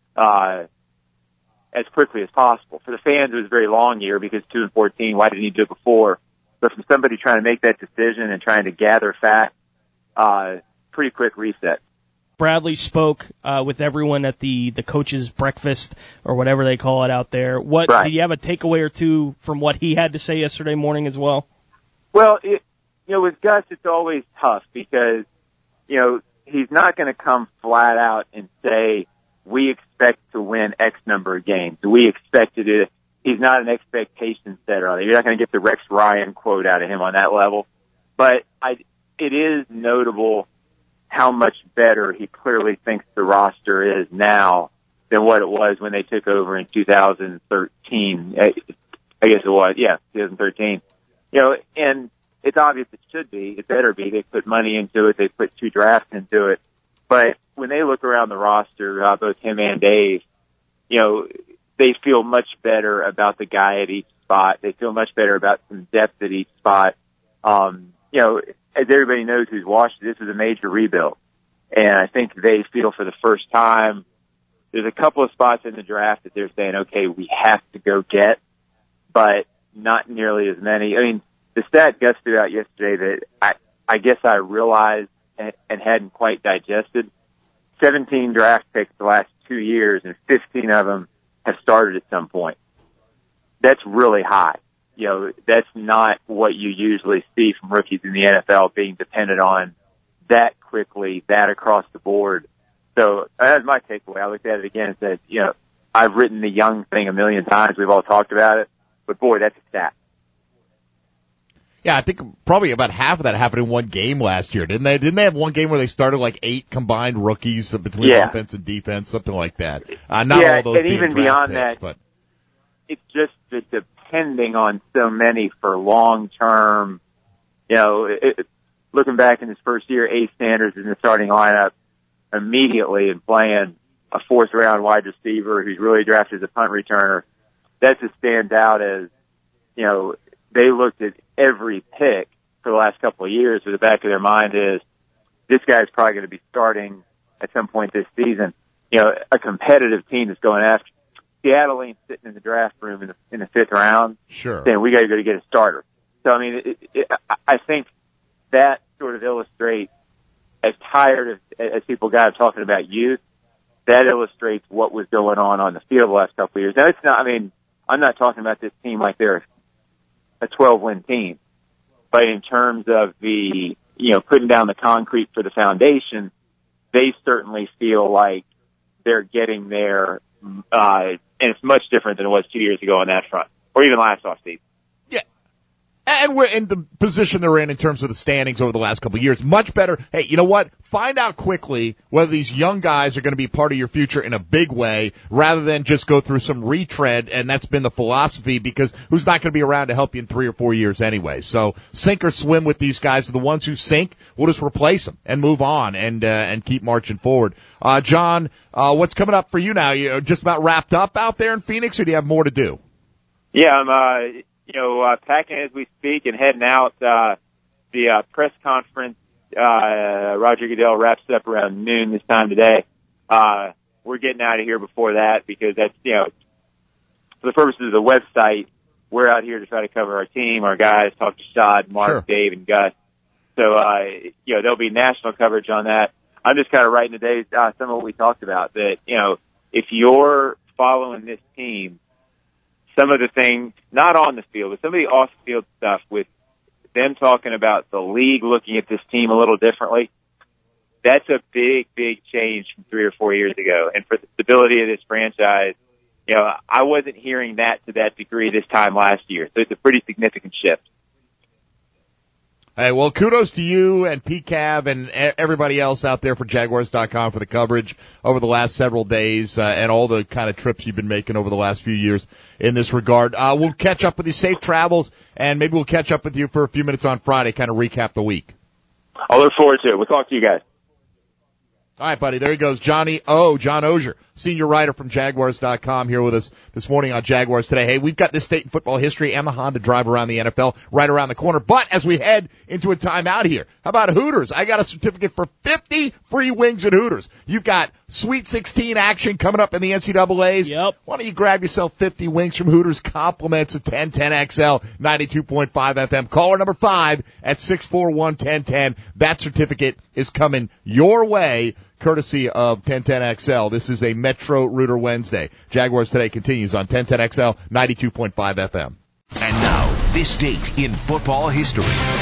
as quickly as possible. For the fans, it was a very long year because 2-14, why didn't he do it before? But from somebody trying to make that decision and trying to gather facts, pretty quick reset. Bradley spoke with everyone at the coaches' breakfast, or whatever they call it out there. Do you have a takeaway or two from what he had to say yesterday morning as well? Well, with Gus, it's always tough because, he's not going to come flat out and say, we expect to win X number of games. We expect to do it. He's not an expectation setter. You're not going to get the Rex Ryan quote out of him on that level. But it is notable how much better he clearly thinks the roster is now than what it was when they took over in 2013. I guess it was, 2013. And it's obvious it should be. It better be. They put money into it. They put 2 drafts into it. But when they look around the roster, both him and Dave, they feel much better about the guy at each spot. They feel much better about some depth at each spot. As everybody knows who's watched, this is a major rebuild. And I think they feel for the first time, there's a couple of spots in the draft that they're saying, okay, we have to go get, but not nearly as many. The stat Gus threw out yesterday that I guess I realized and hadn't quite digested. 17 draft picks the last 2 years, and 15 of them have started at some point. That's really high. that's not what you usually see from rookies in the NFL, being dependent on that quickly, that across the board. So that's my takeaway. I looked at it again and said, I've written the young thing a million times. We've all talked about it, but boy, that's a stat. Yeah, I think probably about half of that happened in one game last year, didn't they? Didn't they have one game where they started like 8 combined rookies between offense and defense, something like that? Not all those and even beyond picks, that, it's just depending on so many for long term. Looking back in his first year, Ace Sanders is in the starting lineup immediately and playing a 4th round wide receiver who's really drafted as a punt returner. That just stands out as, they looked at every pick for the last couple of years with the back of their mind is this guy's probably going to be starting at some point this season. A competitive team is going after Seattle ain't sitting in the draft room in the 5th round. Sure. Saying we got to go to get a starter. So, I mean, I think that sort of illustrates, as tired as people got of talking about youth, that illustrates what was going on the field the last couple of years. Now, it's not, I'm not talking about this team like they're a 12-win team, but in terms of the, putting down the concrete for the foundation, they certainly feel like they're getting there, and it's much different than it was 2 years ago on that front, or even last offseason. Yeah. And we're in the position they're in terms of the standings over the last couple of years. Much better. Hey, you know what? Find out quickly whether these young guys are going to be part of your future in a big way rather than just go through some retread, and that's been the philosophy because who's not going to be around to help you in 3 or 4 years anyway? So sink or swim with these guys. The ones who sink, we'll just replace them and move on and keep marching forward. John, what's coming up for you now? You just about wrapped up out there in Phoenix, or do you have more to do? Yeah, I'm packing as we speak and heading out. The press conference, Roger Goodell wraps up around noon this time today. We're getting out of here before that because that's, for the purposes of the website, we're out here to try to cover our team, our guys, talk to Shad, Mark, sure. Dave, and Gus. So, there'll be national coverage on that. I'm just kind of writing today some of what we talked about, that, if you're following this team, some of the things, not on the field, but some of the off-field stuff with them talking about the league looking at this team a little differently, that's a big, big change from 3 or 4 years ago. And for the stability of this franchise, I wasn't hearing that to that degree this time last year. So it's a pretty significant shift. Hey, well, kudos to you and PCAV and everybody else out there for Jaguars.com for the coverage over the last several days and all the kind of trips you've been making over the last few years in this regard. We'll catch up with you. Safe travels, and maybe we'll catch up with you for a few minutes on Friday, kind of recap the week. I'll look forward to it. We'll talk to you guys. All right, buddy. There he goes. John Oehser, senior writer from Jaguars.com, here with us this morning on Jaguars Today. Hey, we've got this state in football history and the Honda drive around the NFL right around the corner. But as we head into a timeout here, how about Hooters? I got a certificate for 50 free wings at Hooters. You've got Sweet 16 action coming up in the NCAAs. Yep. Why don't you grab yourself 50 wings from Hooters? Compliments of 1010XL, 92.5 FM. Caller number 5 at 641-1010. That certificate is coming your way, courtesy of 1010XL. This is a Metro Rooter Wednesday. Jaguars Today continues on 1010XL, 92.5 FM. And now, this date in football history.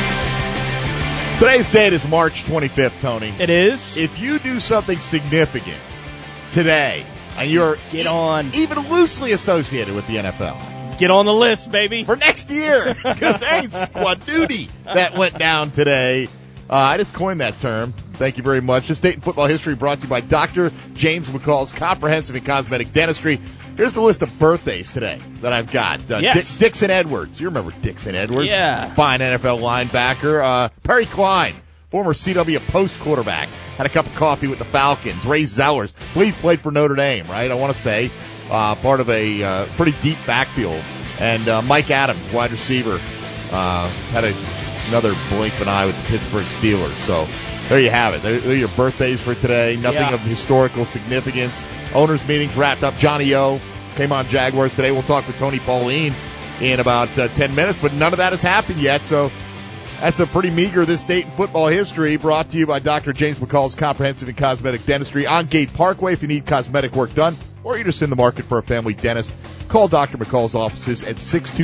Today's date is March 25th, Tony. It is. If you do something significant today, and you're even loosely associated with the NFL, get on the list, baby. for next year, because there ain't squad duty that went down today. I just coined that term. Thank you very much. This date in football history brought to you by Dr. James McCall's Comprehensive and Cosmetic Dentistry. Here's the list of birthdays today that I've got. Yes. Dixon Edwards. You remember Dixon Edwards? Yeah. Fine NFL linebacker. Perry Klein, former CW Post quarterback. Had a cup of coffee with the Falcons. Ray Zellers. Believe played for Notre Dame, right? I want to say. Part of a pretty deep backfield. And Mike Adams, wide receiver. Had another blink of an eye with the Pittsburgh Steelers. So there you have it. They're your birthdays for today. Nothing of historical significance. Owners' meetings wrapped up. Johnny O came on Jaguars Today. We'll talk with Tony Pauline in about 10 minutes, but none of that has happened yet. So that's a pretty meager this date in football history, brought to you by Dr. James McCall's Comprehensive and Cosmetic Dentistry on Gate Parkway. If you need cosmetic work done, or you're just in the market for a family dentist, call Dr. McCall's offices at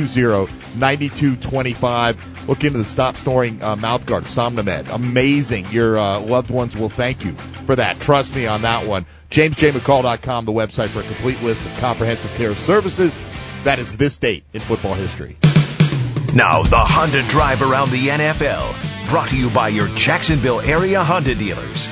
620-9225. Look into the Stop Snoring mouth guard, Somnomed. Amazing. Your loved ones will thank you for that. Trust me on that one. JamesJMcCall.com, the website for a complete list of comprehensive care services. That is this date in football history. Now, the Honda Drive around the NFL, brought to you by your Jacksonville area Honda dealers.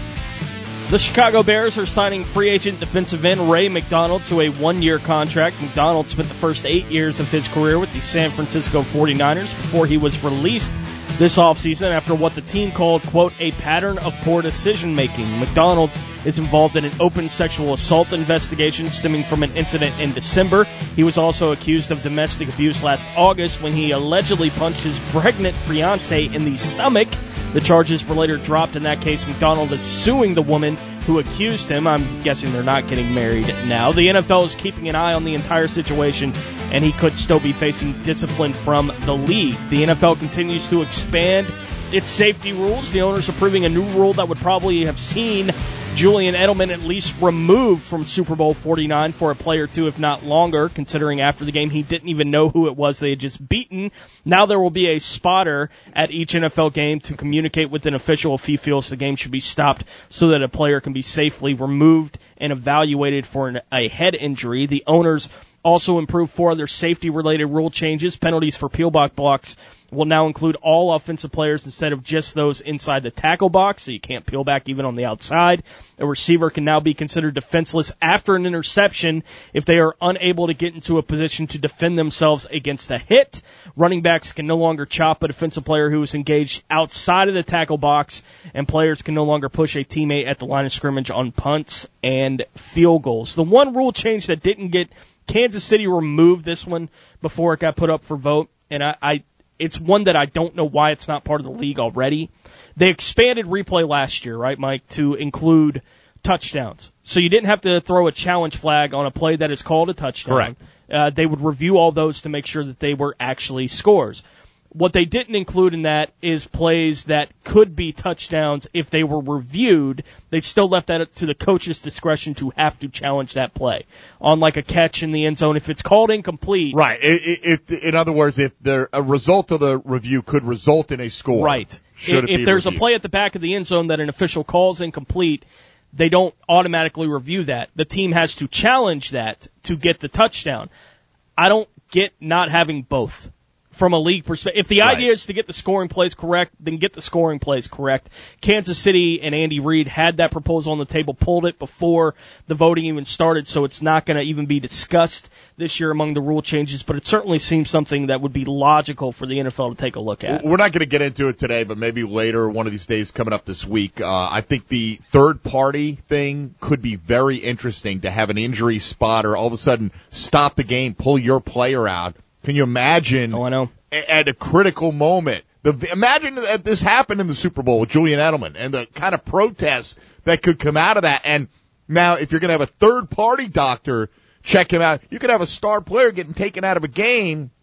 The Chicago Bears are signing free agent defensive end Ray McDonald to a one-year contract. McDonald spent the first 8 years of his career with the San Francisco 49ers before he was released this offseason after what the team called, quote, a pattern of poor decision-making. McDonald is involved in an open sexual assault investigation stemming from an incident in December. He was also accused of domestic abuse last August when he allegedly punched his pregnant fiancée in the stomach. The charges were later dropped in that case. McDonald is suing the woman who accused him. I'm guessing they're not getting married now. The NFL is keeping an eye on the entire situation, and he could still be facing discipline from the league. The NFL continues to expand its safety rules. The owners are approving a new rule that would probably have seen Julian Edelman at least removed from Super Bowl 49 for a play or two, if not longer, considering after the game he didn't even know who it was they had just beaten. Now there will be a spotter at each NFL game to communicate with an official if he feels the game should be stopped so that a player can be safely removed and evaluated for a head injury. The owners also improved 4 other safety-related rule changes. Penalties for peel-back blocks will now include all offensive players instead of just those inside the tackle box, so you can't peel back even on the outside. A receiver can now be considered defenseless after an interception if they are unable to get into a position to defend themselves against a hit. Running backs can no longer chop a defensive player who is engaged outside of the tackle box, and players can no longer push a teammate at the line of scrimmage on punts and field goals. The one rule change that didn't get Kansas City removed this one before it got put up for vote, and it's one that I don't know why it's not part of the league already. They expanded replay last year, right, Mike, to include touchdowns. So you didn't have to throw a challenge flag on a play that is called a touchdown. Correct. They would review all those to make sure that they were actually scores. What they didn't include in that is plays that could be touchdowns if they were reviewed. They still left that to the coach's discretion to have to challenge that play on like a catch in the end zone. If it's called incomplete. Right. In other words, if a result of the review could result in a score. Right. If there's reviewed. a play at the back of the end zone that an official calls incomplete, they don't automatically review that. The team has to challenge that to get the touchdown. I don't get not having both. From a league perspective, if the idea is to get the scoring plays correct, then get the scoring plays correct. Kansas City and Andy Reid had that proposal on the table, pulled it before the voting even started, so it's not going to even be discussed this year among the rule changes, but it certainly seems something that would be logical for the NFL to take a look at. We're not going to get into it today, but maybe later, one of these days coming up this week. I think the third-party thing could be very interesting to have an injury spotter all of a sudden stop the game, pull your player out. Can you imagine I know. At a critical moment? Imagine that this happened in the Super Bowl with Julian Edelman and the kind of protests that could come out of that. And now if you're going to have a third-party doctor check him out, you could have a star player getting taken out of a game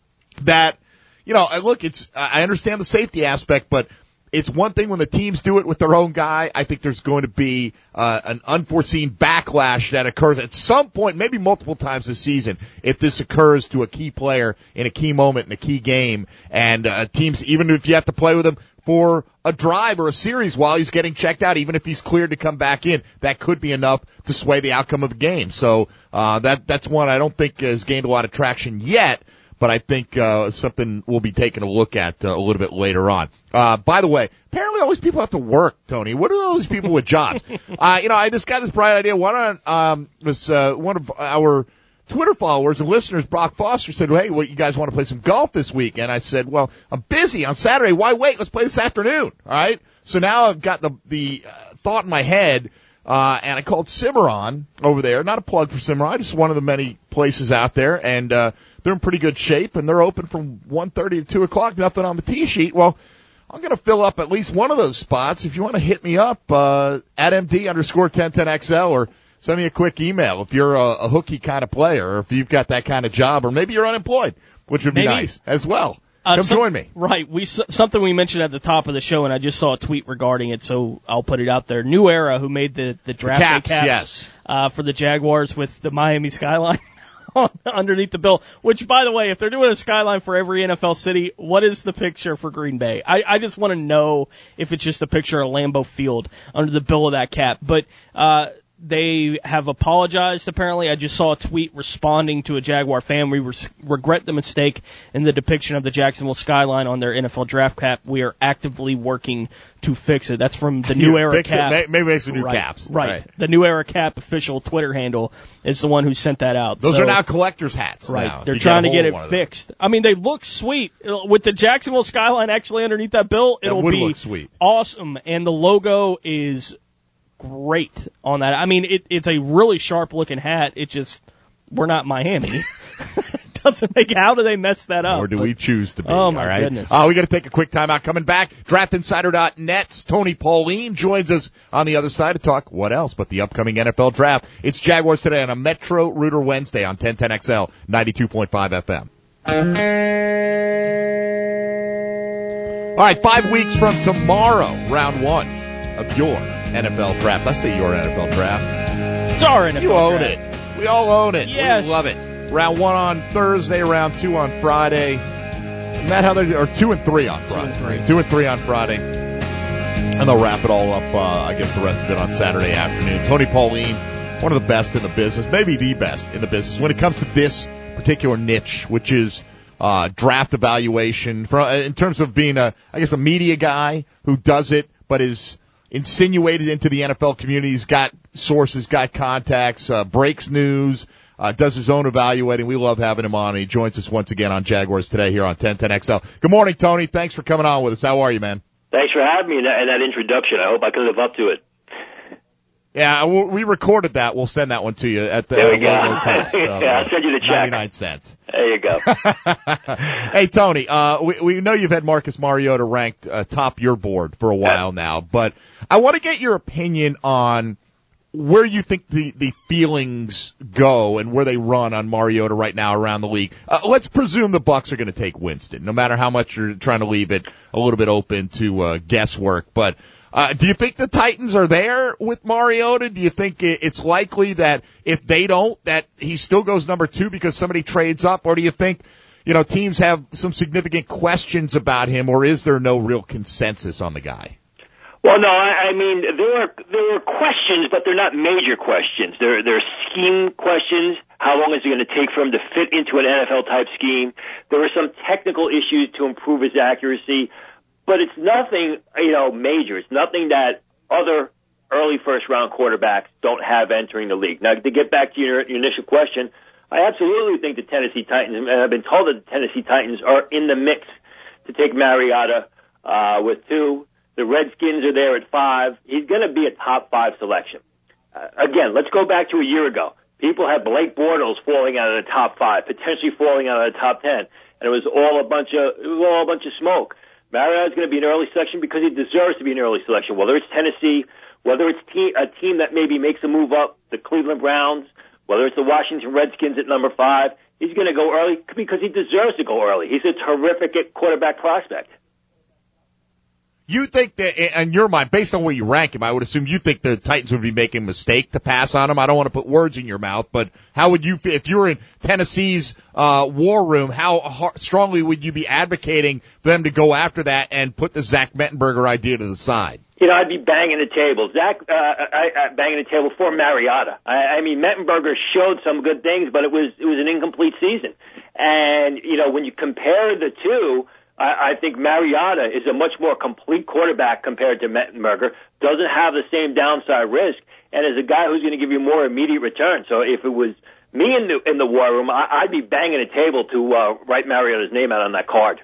that, look, I understand the safety aspect, but it's one thing when the teams do it with their own guy. I think there's going to be an unforeseen backlash that occurs at some point, maybe multiple times this season, if this occurs to a key player in a key moment in a key game. And teams, even if you have to play with him for a drive or a series while he's getting checked out, even if he's cleared to come back in, that could be enough to sway the outcome of the game. So that's one I don't think has gained a lot of traction yet. But I think something we'll be taking a look at a little bit later on. By the way, apparently all these people have to work, Tony. What are all these people with jobs? I just got this bright idea. One of our Twitter followers and listeners, Brock Foster, said, hey, what, you guys want to play some golf this week? And I said, well, I'm busy on Saturday. Why wait? Let's play this afternoon. All right? So now I've got the thought in my head, and I called Cimarron over there. Not a plug for Cimarron, just one of the many places out there. And they're in pretty good shape, and they're open from 1:30 to 2 o'clock, nothing on the tee sheet. Well, I'm going to fill up at least one of those spots. If you want to hit me up, at MD_1010XL, or send me a quick email if you're a hooky kind of player, or if you've got that kind of job, or maybe you're unemployed, which would be nice as well. Come join me. Right. Something we mentioned at the top of the show, and I just saw a tweet regarding it, so I'll put it out there. New Era, who made the draft day caps for the Jaguars with the Miami skyline underneath the bill, which, by the way, if they're doing a skyline for every NFL city, what is the picture for Green Bay? I just want to know if it's just a picture of Lambeau Field under the bill of that cap. But they have apologized, apparently. I just saw a tweet responding to a Jaguar fan. We regret the mistake in the depiction of the Jacksonville skyline on their NFL draft cap. We are actively working to fix it. That's from the New Era Cap. Maybe make some new caps. Right. The New Era Cap official Twitter handle is the one who sent that out. Those are now collector's hats. Right. Now. They're trying to get it fixed. I mean, they look sweet. With the Jacksonville skyline actually underneath that bill, it'll be look sweet. Awesome. And the logo is great on that. I mean, it's a really sharp looking hat. We're not Miami. It doesn't make it. How do they mess that up? Or do we choose to be? Oh my goodness. We got to take a quick timeout. Coming back, DraftInsider.net's Tony Pauline joins us on the other side to talk what else but the upcoming NFL draft. It's Jaguars Today on a Metro Rooter Wednesday on 1010XL 92.5 FM. All right, 5 weeks from tomorrow, round one of your NFL draft. I say your NFL draft. It's our NFL You own draft. it. We all own it. Yes. We love it. Round one on Thursday, round two on Friday. Isn't that how they or 2 and 3 on Friday? 2 and 3 on Friday. And they'll wrap it all up, I guess the rest of it on Saturday afternoon. Tony Pauline, one of the best in the business, maybe the best in the business when it comes to this particular niche, which is draft evaluation. In terms of being a media guy who does it, but is insinuated into the NFL community. He's got sources, got contacts, breaks news, does his own evaluating. We love having him on. He joins us once again on Jaguars Today here on 1010XL. Good morning, Tony. Thanks for coming on with us. How are you, man? Thanks for having me in that introduction. I hope I can live up to it. Yeah, we recorded that. We'll send that one to you at the there we go. Cost, I'll send you the check. 99 cents. There you go. Hey, Tony, we know you've had Marcus Mariota ranked top your board for a while now, but I want to get your opinion on where you think the feelings go and where they run on Mariota right now around the league. Let's presume the Bucs are going to take Winston, no matter how much you're trying to leave it a little bit open to guesswork, but do you think the Titans are there with Mariota? Do you think it's likely that if they don't, that he still goes number 2 because somebody trades up? Or do you think, teams have some significant questions about him, or is there no real consensus on the guy? Well, no, I mean, there are questions, but they're not major questions. They're scheme questions. How long is it going to take for him to fit into an NFL-type scheme? There are some technical issues to improve his accuracy. But it's nothing, major. It's nothing that other early first-round quarterbacks don't have entering the league. Now, to get back to your initial question, I absolutely think the Tennessee Titans, and I've been told that the Tennessee Titans are in the mix to take Mariota with 2. The Redskins are there at 5. He's going to be a top 5 selection. Again, let's go back to a year ago. People had Blake Bortles falling out of the top 5, potentially falling out of the top 10, and it was all a bunch of smoke. Mariota's going to be an early selection because he deserves to be an early selection, whether it's Tennessee, whether it's a team that maybe makes a move up, the Cleveland Browns, whether it's the Washington Redskins at number 5. He's going to go early because he deserves to go early. He's a terrific quarterback prospect. You think that, in your mind, based on where you rank him, I would assume you think the Titans would be making a mistake to pass on him. I don't want to put words in your mouth, but how would you, if you were in Tennessee's war room, how strongly would you be advocating for them to go after that and put the Zach Mettenberger idea to the side? I'd be banging the table. Banging the table for Mariota. I mean, Mettenberger showed some good things, but it was an incomplete season. And, when you compare the two, I think Mariota is a much more complete quarterback compared to Mettenberger, doesn't have the same downside risk, and is a guy who's going to give you more immediate return. So if it was me in the war room, I'd be banging a table to write Mariota's name out on that card.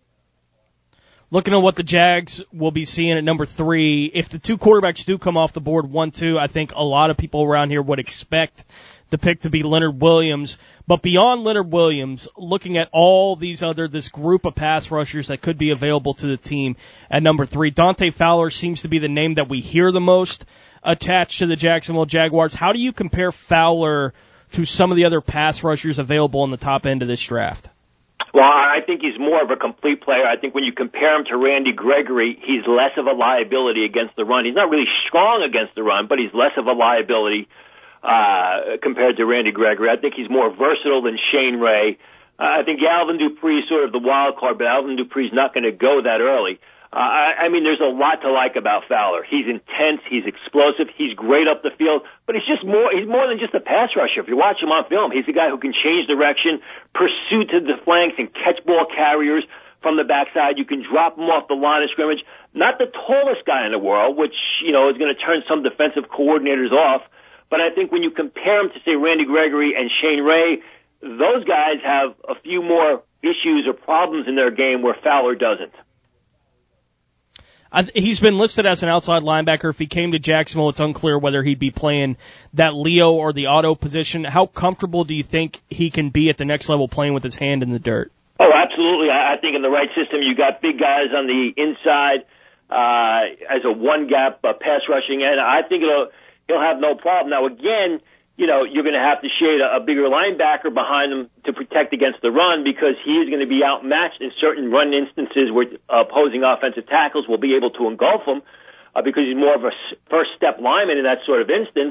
Looking at what the Jags will be seeing at number 3, if the 2 quarterbacks do come off the board 1-2, I think a lot of people around here would expect the pick to be Leonard Williams. But beyond Leonard Williams, looking at all this group of pass rushers that could be available to the team at number 3, Dante Fowler seems to be the name that we hear the most attached to the Jacksonville Jaguars. How do you compare Fowler to some of the other pass rushers available on the top end of this draft? Well, I think he's more of a complete player. I think when you compare him to Randy Gregory, he's less of a liability against the run. He's not really strong against the run, but he's less of a liability compared to Randy Gregory. I think he's more versatile than Shane Ray. I think Alvin Dupree is sort of the wild card, but Alvin Dupree's not going to go that early. I mean, there's a lot to like about Fowler. He's intense, he's explosive, he's great up the field, but he's more than just a pass rusher. If you watch him on film, he's a guy who can change direction, pursue to the flanks, and catch ball carriers from the backside. You can drop him off the line of scrimmage. Not the tallest guy in the world, which, is going to turn some defensive coordinators off, but I think when you compare him to, say, Randy Gregory and Shane Ray, those guys have a few more issues or problems in their game where Fowler doesn't. He's been listed as an outside linebacker. If he came to Jacksonville, it's unclear whether he'd be playing that Leo or the Otto position. How comfortable do you think he can be at the next level playing with his hand in the dirt? Oh, absolutely. I think in the right system, you got big guys on the inside as a one-gap pass rushing end. I think he'll have no problem. Now, again, you're going to have to shade a bigger linebacker behind him to protect against the run because he is going to be outmatched in certain run instances where opposing offensive tackles will be able to engulf him because he's more of a first-step lineman in that sort of instance.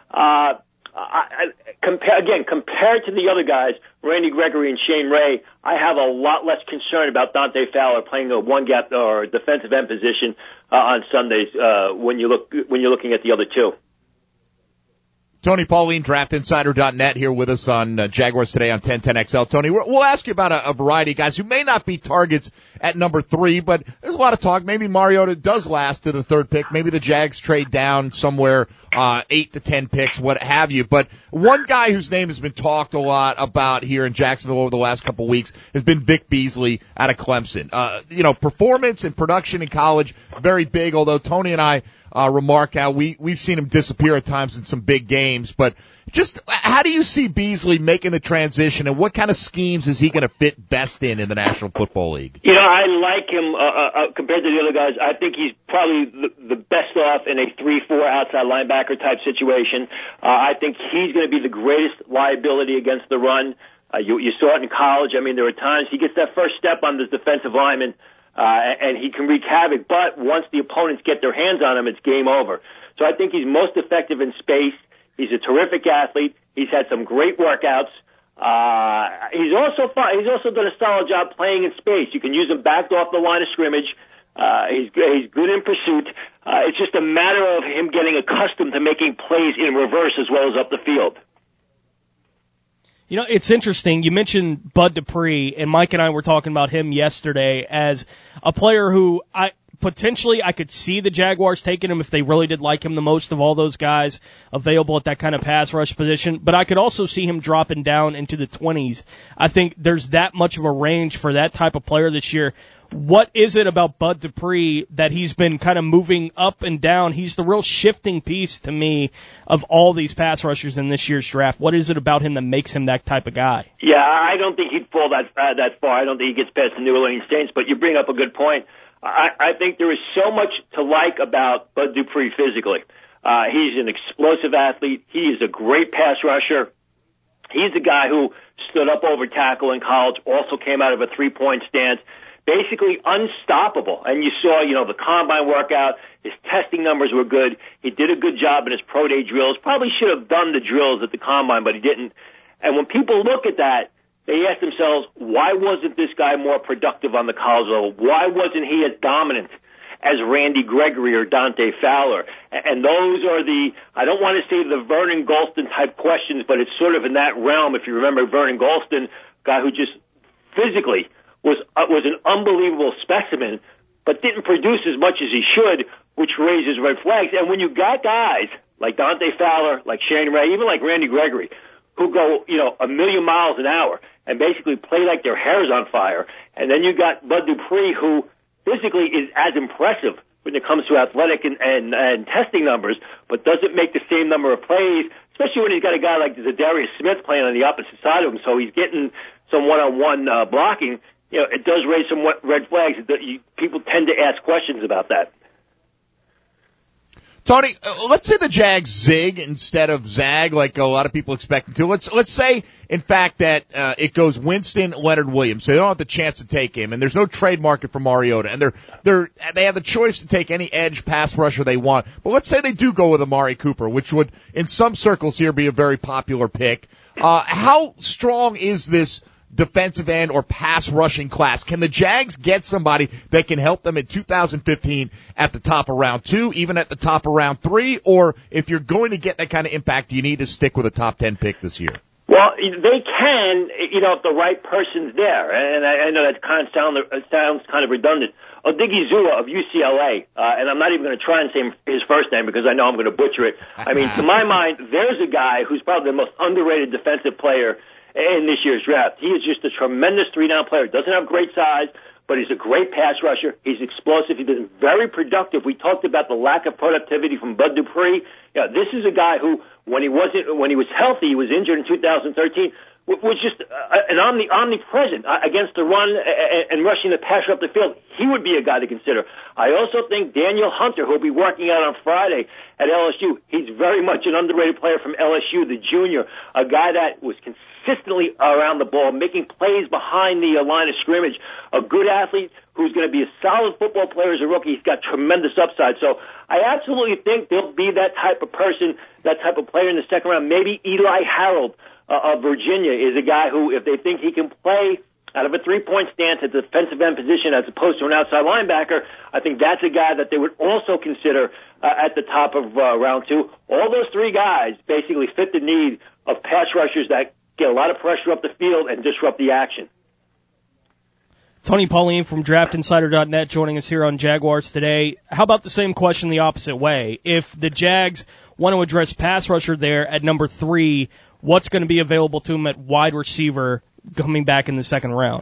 Compared to the other guys, Randy Gregory and Shane Ray, I have a lot less concern about Dante Fowler playing a one-gap or defensive end position on Sundays when you're looking at the other two. Tony Pauline, DraftInsider.net, here with us on Jaguars Today on 1010XL. Tony, we'll ask you about a variety of guys who may not be targets at number 3, but there's a lot of talk. Maybe Mariota does last to the 3rd pick. Maybe the Jags trade down somewhere 8 to 10 picks, what have you. But one guy whose name has been talked a lot about here in Jacksonville over the last couple of weeks has been Vic Beasley out of Clemson. Performance and production in college, very big, although Tony and I remark how we've seen him disappear at times in some big games. But just how do you see Beasley making the transition, and what kind of schemes is he going to fit best in the National Football League? I like him compared to the other guys. I think he's probably the best off in a 3-4 outside linebacker type situation. I think he's going to be the greatest liability against the run. You saw it in college. I mean, there were times he gets that first step on this defensive lineman, and he can wreak havoc, but once the opponents get their hands on him, it's game over. So I think he's most effective in space. He's a terrific athlete. He's had some great workouts. He's also done a solid job playing in space. You can use him backed off the line of scrimmage. He's good in pursuit. It's just a matter of him getting accustomed to making plays in reverse as well as up the field. It's interesting. You mentioned Bud Dupree, and Mike and I were talking about him yesterday as a player who I could see the Jaguars taking him if they really did like him the most of all those guys available at that kind of pass rush position. But I could also see him dropping down into the 20s. I think there's that much of a range for that type of player this year. What is it about Bud Dupree that he's been kind of moving up and down? He's the real shifting piece to me of all these pass rushers in this year's draft. What is it about him that makes him that type of guy? Yeah, I don't think he'd fall that far. I don't think he gets past the New Orleans Saints, but you bring up a good point. I think there is so much to like about Bud Dupree physically. He's an explosive athlete. He is a great pass rusher. He's a guy who stood up over tackle in college, also came out of a three-point stance, basically unstoppable. And you saw, the combine workout, his testing numbers were good. He did a good job in his pro day drills. Probably should have done the drills at the combine, but he didn't. And when people look at that, they ask themselves, why wasn't this guy more productive on the college level? Why wasn't he as dominant as Randy Gregory or Dante Fowler? And those are I don't want to say the Vernon Gholston type questions, but it's sort of in that realm. If you remember Vernon Gholston, guy who just physically was an unbelievable specimen, but didn't produce as much as he should, which raises red flags. And when you got guys like Dante Fowler, like Shane Ray, even like Randy Gregory, who go, a million miles an hour and basically play like their hair's on fire. And then you got Bud Dupree, who physically is as impressive when it comes to athletic and testing numbers, but doesn't make the same number of plays, especially when he's got a guy like Zadarius Smith playing on the opposite side of him, so he's getting some one-on-one blocking. It does raise some red flags. People tend to ask questions about that. Tony, let's say the Jags zig instead of zag like a lot of people expect them to. Let's say, in fact, that it goes Winston, Leonard Williams. So they don't have the chance to take him, and there's no trade market for Mariota, and they have the choice to take any edge pass rusher they want. But let's say they do go with Amari Cooper, which would, in some circles here, be a very popular pick. How strong is this defensive end or pass rushing class? Can the Jags get somebody that can help them in 2015 at the top of round 2, even at the top of round 3? Or if you're going to get that kind of impact, you need to stick with a top 10 pick this year? Well, they can, if the right person's there. And I know that kind of sounds kind of redundant. Odigizua of UCLA, and I'm not even going to try and say his first name because I know I'm going to butcher it. I mean, to my mind, there's a guy who's probably the most underrated defensive player in this year's draft. He is just a tremendous three-down player. Doesn't have great size, but he's a great pass rusher. He's explosive. He's been very productive. We talked about the lack of productivity from Bud Dupree. Yeah, this is a guy who, when he was healthy, he was injured in 2013, was just an omnipresent against the run and rushing the passer up the field. He would be a guy to consider. I also think Daniel Hunter, who'll be working out on Friday at LSU, he's very much an underrated player from LSU, the junior, a guy that was consistently around the ball, making plays behind the line of scrimmage, a good athlete who's going to be a solid football player as a rookie. He's got tremendous upside. So I absolutely think there'll be that type of person, that type of player in the second round. Maybe Eli Harold of Virginia is a guy who, if they think he can play out of a three-point stance at the defensive end position as opposed to an outside linebacker, I think that's a guy that they would also consider at the top of round 2. All those three guys basically fit the need of pass rushers that get a lot of pressure up the field and disrupt the action. Tony Pauline from DraftInsider.net joining us here on Jaguars Today. How about the same question the opposite way? If the Jags want to address pass rusher there at number 3, what's going to be available to them at wide receiver coming back in the second round?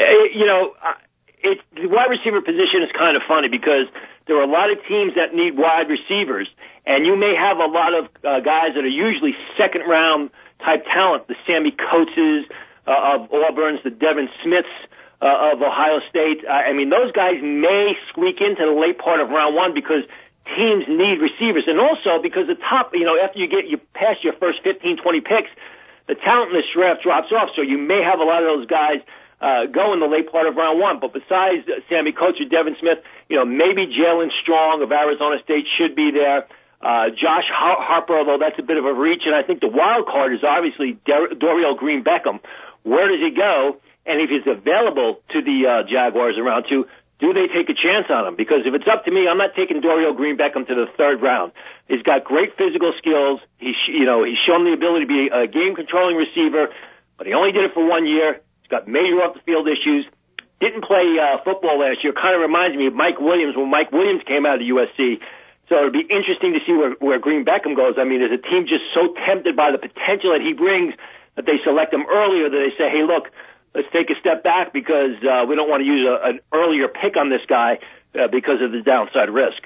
The wide receiver position is kind of funny because there are a lot of teams that need wide receivers, and you may have a lot of guys that are usually second-round type talent, the Sammy Coates of Auburn's, the Devin Smiths of Ohio State. I mean, those guys may squeak into the late part of round 1 because teams need receivers, and also because the top, after you past your first 15, 20 picks, the talent in this draft drops off, so you may have a lot of those guys go in the late part of round 1. But besides Sammy Coates or Devin Smith, maybe Jalen Strong of Arizona State should be there. Josh Harper, although that's a bit of a reach, and I think the wild card is obviously Dorial Green-Beckham. Where does he go? And if he's available to the Jaguars in round 2, do they take a chance on him? Because if it's up to me, I'm not taking Dorial Green-Beckham to the third round. He's got great physical skills. He's shown the ability to be a game-controlling receiver, but he only did it for 1 year. He's got major off-the-field issues. Didn't play football last year. Kind of reminds me of Mike Williams when Mike Williams came out of USC. So it'd be interesting to see where Green-Beckham goes. I mean, is a team just so tempted by the potential that he brings that they select him earlier, that they say, hey, look, let's take a step back because we don't want to use an earlier pick on this guy because of the downside risk.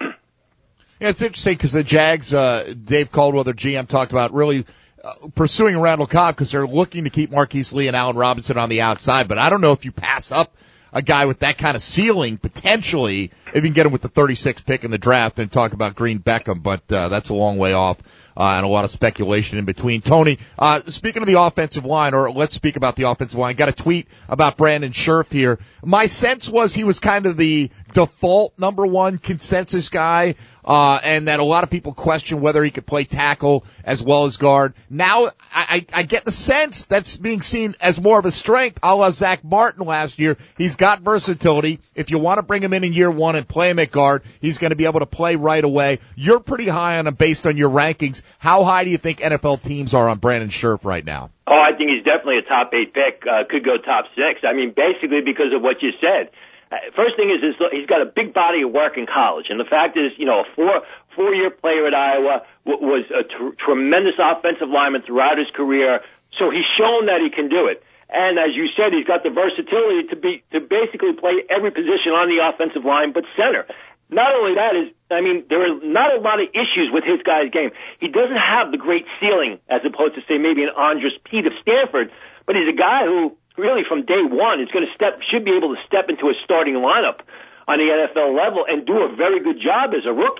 Yeah, it's interesting because the Jags, Dave Caldwell, their GM, talked about really pursuing Randall Cobb because they're looking to keep Marquise Lee and Allen Robinson on the outside. But I don't know if you pass up a guy with that kind of ceiling, potentially, if you can get him with the 36th pick in the draft and talk about Green-Beckham. But that's a long way off. And a lot of speculation in between. Tony, speaking of the offensive line, or let's speak about the offensive line, got a tweet about Brandon Scherff here. My sense was he was kind of the default number 1 consensus guy, and that a lot of people question whether he could play tackle as well as guard. Now, I get the sense that's being seen as more of a strength, a la Zach Martin last year. He's got versatility. If you want to bring him in year 1 and play him at guard, he's going to be able to play right away. You're pretty high on him based on your rankings. How high do you think NFL teams are on Brandon Scherff right now? Oh, I think he's definitely a top 8 pick, could go top 6. I mean, basically because of what you said. First thing is he's got a big body of work in college, and the fact is, a four-year player at Iowa was a tremendous offensive lineman throughout his career, so he's shown that he can do it. And as you said, he's got the versatility to basically play every position on the offensive line but center. Not only that there are not a lot of issues with his guy's game. He doesn't have the great ceiling as opposed to, say, maybe an Andres Pete of Stanford, but he's a guy who really from day one is should be able to step into a starting lineup on the NFL level and do a very good job as a rookie.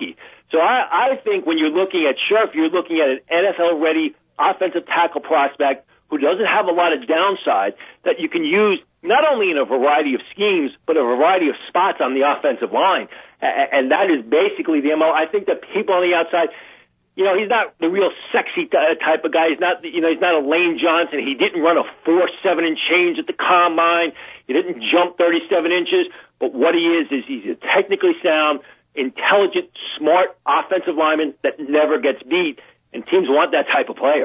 So I think when you're looking at Scherf, you're looking at an NFL-ready offensive tackle prospect who doesn't have a lot of downside that you can use not only in a variety of schemes, but a variety of spots on the offensive line. And that is basically the MO. I think that people on the outside, he's not the real sexy type of guy. He's not, he's not a Lane Johnson. He didn't run a 4.7 and change at the combine. He didn't jump 37 inches. But what he is he's a technically sound, intelligent, smart offensive lineman that never gets beat. And teams want that type of player.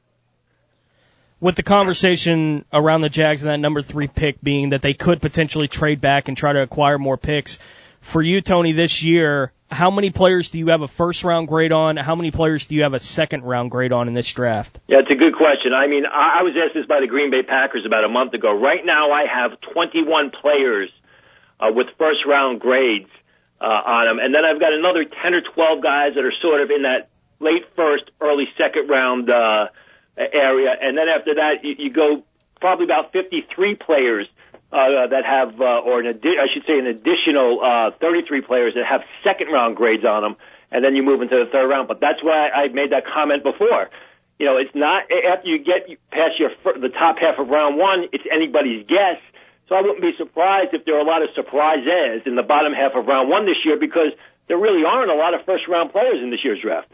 With the conversation around the Jags and that number 3 pick being that they could potentially trade back and try to acquire more picks, for you, Tony, this year, how many players do you have a first-round grade on? How many players do you have a second-round grade on in this draft? Yeah, it's a good question. I mean, I was asked this by the Green Bay Packers about a month ago. Right now, I have 21 players with first-round grades on them, and then I've got another 10 or 12 guys that are sort of in that late first, early second-round area, and then after that, you go probably about 53 players that have, an additional 33 players that have second-round grades on them, and then you move into the third round. But that's why I made that comment before. It's not after you get past the top half of round one, it's anybody's guess. So I wouldn't be surprised if there are a lot of surprises in the bottom half of round one this year, because there really aren't a lot of first-round players in this year's draft.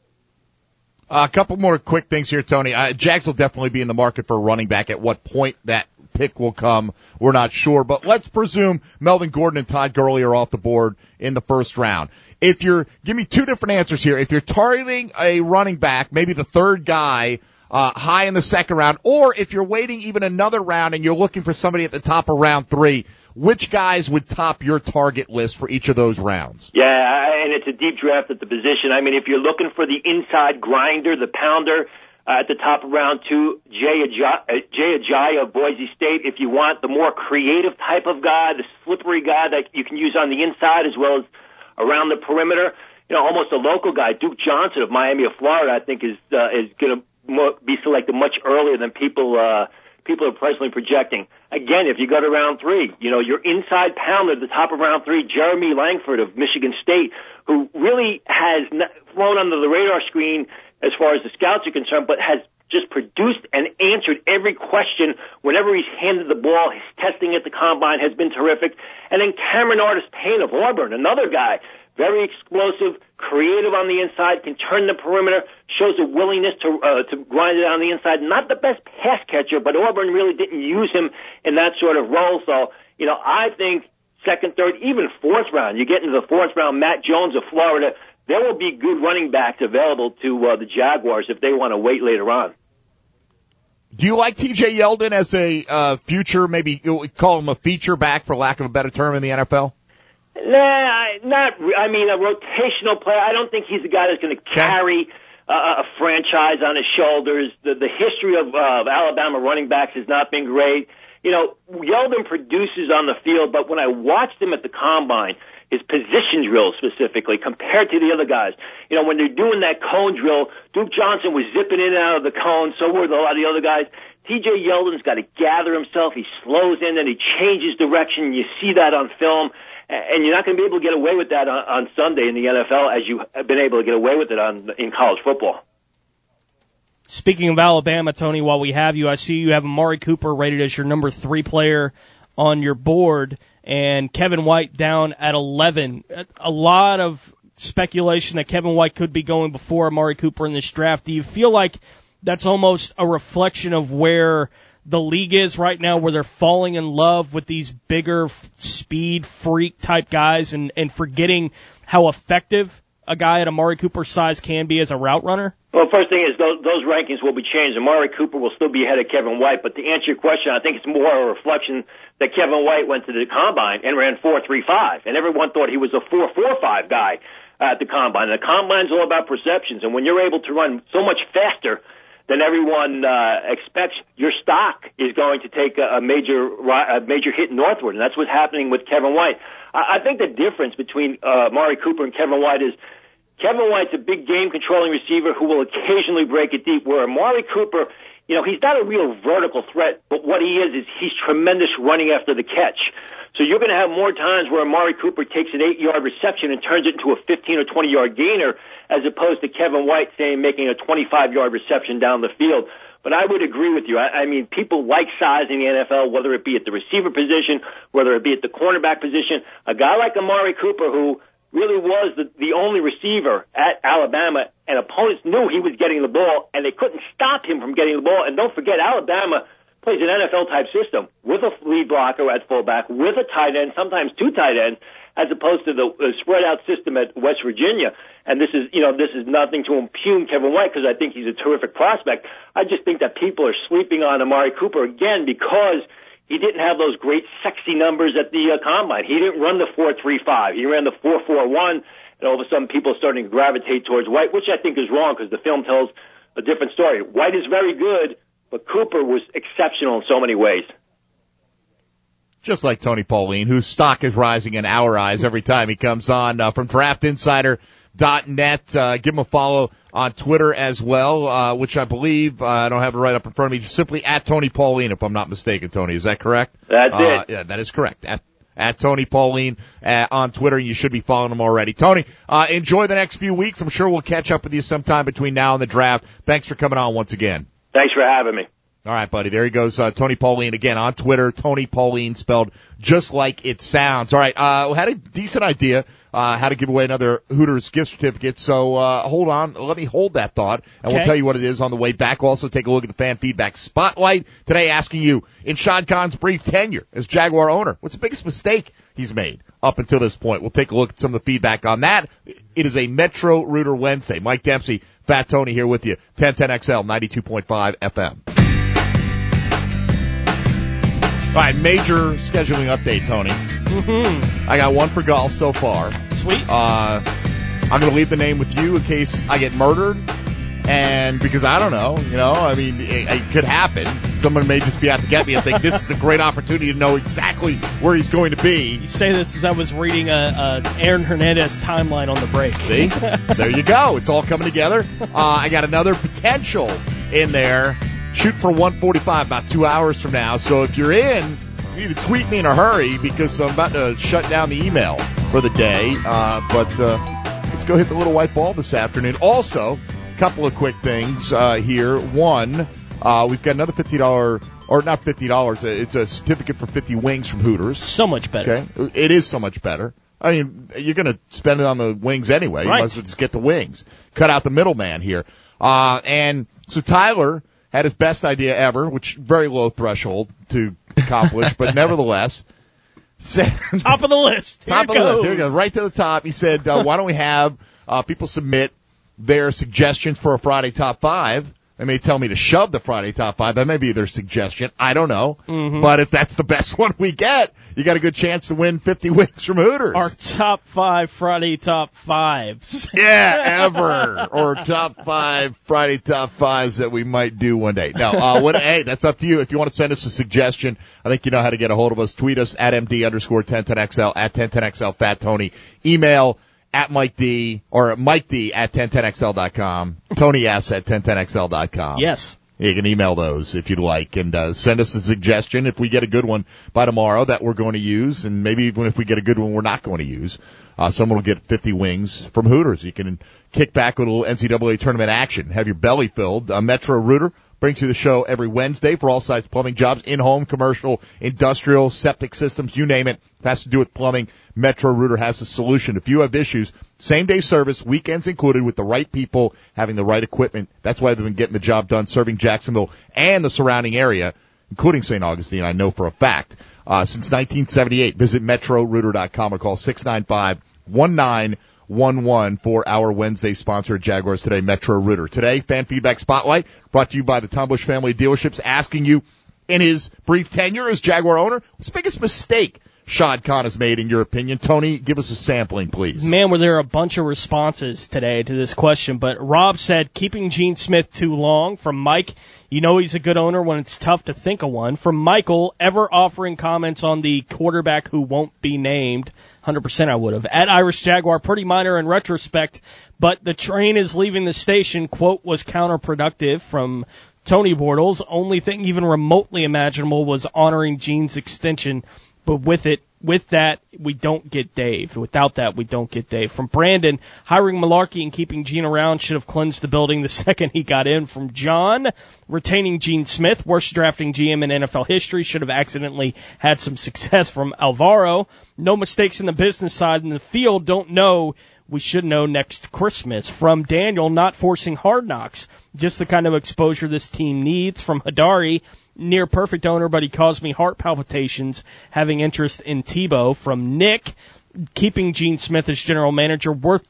A couple more quick things here, Tony. Jags will definitely be in the market for a running back. At what point that pick will come, we're not sure. But let's presume Melvin Gordon and Todd Gurley are off the board in the first round. Give me two different answers here. If you're targeting a running back, maybe the third guy high in the second round, or if you're waiting even another round and you're looking for somebody at the top of round 3, which guys would top your target list for each of those rounds? Yeah, and it's a deep draft at the position. I mean, if you're looking for the inside grinder, the pounder, at the top of round 2, Jay Ajayi of Boise State. If you want the more creative type of guy, the slippery guy that you can use on the inside as well as around the perimeter, almost a local guy, Duke Johnson of Miami of Florida, I think is going to be selected much earlier than people are presently projecting. Again, if you go to round 3, your inside pounder at the top of round 3, Jeremy Langford of Michigan State, who really has flown under the radar screen as far as the scouts are concerned, but has just produced and answered every question whenever he's handed the ball. His testing at the combine has been terrific. And then Cameron Artis-Payne of Auburn, another guy, very explosive, creative on the inside, can turn the perimeter, shows a willingness to grind it on the inside. Not the best pass catcher, but Auburn really didn't use him in that sort of role. So, I think second, third, even fourth round, you get into the fourth round, Matt Jones of Florida, there will be good running backs available to the Jaguars if they want to wait later on. Do you like T.J. Yeldon as a future, maybe call him a feature back for lack of a better term in the NFL? Nah, I mean, a rotational player. I don't think he's a guy that's going to carry a franchise on his shoulders. The history of Alabama running backs has not been great. Yeldon produces on the field, but when I watched him at the combine, his position drill specifically, compared to the other guys. When they're doing that cone drill, Duke Johnson was zipping in and out of the cone, so were a lot of the other guys. T.J. Yeldon's got to gather himself. He slows in, and he changes direction. You see that on film, and you're not going to be able to get away with that on Sunday in the NFL as you have been able to get away with it in college football. Speaking of Alabama, Tony, while we have you, I see you have Amari Cooper rated as your number 3 player on your board, and Kevin White down at 11. A lot of speculation that Kevin White could be going before Amari Cooper in this draft. Do you feel like that's almost a reflection of where the league is right now, where they're falling in love with these bigger speed freak type guys and forgetting how effective a guy at Amari Cooper's size can be as a route runner? Well, first thing is those rankings will be changed. Amari Cooper will still be ahead of Kevin White, but to answer your question, I think it's more a reflection that Kevin White went to the combine and ran 4.35, and everyone thought he was a 4.45 guy at the combine. And the combine's all about perceptions, and when you're able to run so much faster than everyone expects, your stock is going to take a major hit northward, and that's what's happening with Kevin White. I think the difference between Amari Cooper and Kevin White is Kevin White's a big game-controlling receiver who will occasionally break it deep, where Amari Cooper, he's not a real vertical threat, but what he is he's tremendous running after the catch. So you're going to have more times where Amari Cooper takes an 8-yard reception and turns it into a 15 or 20-yard gainer, as opposed to Kevin White making a 25-yard reception down the field. But I would agree with you. I mean, people like size in the NFL, whether it be at the receiver position, whether it be at the cornerback position. A guy like Amari Cooper, who really was the only receiver at Alabama, and opponents knew he was getting the ball, and they couldn't stop him from getting the ball. And don't forget, Alabama plays an NFL-type system with a lead blocker at fullback, with a tight end, sometimes two tight ends, as opposed to the spread-out system at West Virginia. And this is nothing to impugn Kevin White, because I think he's a terrific prospect. I just think that people are sleeping on Amari Cooper again because he didn't have those great sexy numbers at the combine. He didn't run the 4.35. He ran the 4.41, and all of a sudden people are starting to gravitate towards White, which I think is wrong because the film tells a different story. White is very good, but Cooper was exceptional in so many ways. Just like Tony Pauline, whose stock is rising in our eyes every time he comes on from DraftInsider.net. Give him a follow on Twitter as well, which I believe, I don't have it right up in front of me, just simply at Tony Pauline, if I'm not mistaken, Tony. Is that correct? That's it. Yeah, that is correct. At Tony Pauline on Twitter, and you should be following him already. Tony, enjoy the next few weeks. I'm sure we'll catch up with you sometime between now and the draft. Thanks for coming on once again. Thanks for having me. All right, buddy. There he goes. Tony Pauline again on Twitter. Tony Pauline spelled just like it sounds. All right. We had a decent idea, how to give away another Hooters gift certificate. So, hold on. Let me hold that thought and we'll tell you what it is on the way back. Also take a look at the fan feedback spotlight today, asking you, in Shad Khan's brief tenure as Jaguar owner, what's the biggest mistake he's made up until this point? We'll take a look at some of the feedback on that. It is a Metro Rooter Wednesday. Mike Dempsey, Fat Tony here with you. 1010XL 92.5 FM. All right, major scheduling update, Tony. Mm-hmm. I got one for golf so far. Sweet. I'm going to leave the name with you in case I get murdered. And because I don't know, I mean, it could happen. Someone may just be out to get me and think this is a great opportunity to know exactly where he's going to be. You say this as I was reading a Aaron Hernandez timeline on the break. See? There you go. It's all coming together. I got another potential in there. Shoot for 145 about 2 hours from now. So if you're in, you need to tweet me in a hurry because I'm about to shut down the email for the day. But let's go hit the little white ball this afternoon. Also, a couple of quick things here. One, we've got another $50, or not $50, it's a certificate for 50 wings from Hooters. So much better. Okay, it is so much better. I mean, you're going to spend it on the wings anyway. Right. You might as well just get the wings. Cut out the middleman here. And so Tyler had his best idea ever, which very low threshold to accomplish, but nevertheless, said, top of the list. Here top of the list. Here we go. Right to the top. He said, why don't we have people submit their suggestions for a Friday Top 5? They may tell me to shove the Friday Top 5. That may be their suggestion. I don't know. Mm-hmm. But if that's the best one we get, you got a good chance to win 50 wings from Hooters. Our top 5 Friday Top 5s. Yeah, ever. Or top 5 Friday Top 5s that we might do one day. No, hey, that's up to you. If you want to send us a suggestion, I think you know how to get a hold of us. Tweet us at MD_1010XL, at 1010XL Fat Tony. Email at Mike D, or Mike D at 1010XL.com. Tony S at 1010XL.com. Yes. You can email those if you'd like, and send us a suggestion if we get a good one by tomorrow that we're going to use, and maybe even if we get a good one we're not going to use. Someone will get 50 wings from Hooters. You can kick back with a little NCAA tournament action, have your belly filled. Metro Rooter brings you the show every Wednesday for all size plumbing jobs, in-home, commercial, industrial, septic systems, you name it. If it has to do with plumbing, Metro Rooter has a solution. If you have issues, same-day service, weekends included, with the right people having the right equipment. That's why they've been getting the job done, serving Jacksonville and the surrounding area, including St. Augustine, I know for a fact. Since 1978, visit MetroRooter.com or call 695-1911 for our Wednesday sponsor at Jaguars Today, Metro Rooter. Today, Fan Feedback Spotlight brought to you by the Tom Bush Family Dealerships, asking you, in his brief tenure as Jaguar owner, what's the biggest mistake Shad Khan has made, in your opinion? Tony, give us a sampling, please. Man, were there a bunch of responses today to this question, but Rob said keeping Gene Smith too long. From Mike, you know he's a good owner when it's tough to think of one. From Michael, ever offering comments on the quarterback who won't be named. 100% I would have. At Irish Jaguar, pretty minor in retrospect, but the train is leaving the station, quote, was counterproductive. From Tony Bortles. Only thing even remotely imaginable was honoring Gene's extension, but with that, we don't get Dave. Without that, we don't get Dave. From Brandon, hiring Malarkey and keeping Gene around should have cleansed the building the second he got in. From John, retaining Gene Smith, worst drafting GM in NFL history, should have accidentally had some success. From Alvaro, no mistakes in the business side in the field, don't know. We should know next Christmas. From Daniel, not forcing Hard Knocks, just the kind of exposure this team needs. From Hadari, near perfect owner, but he caused me heart palpitations having interest in Tebow. From Nick, keeping Gene Smith as general manager, worst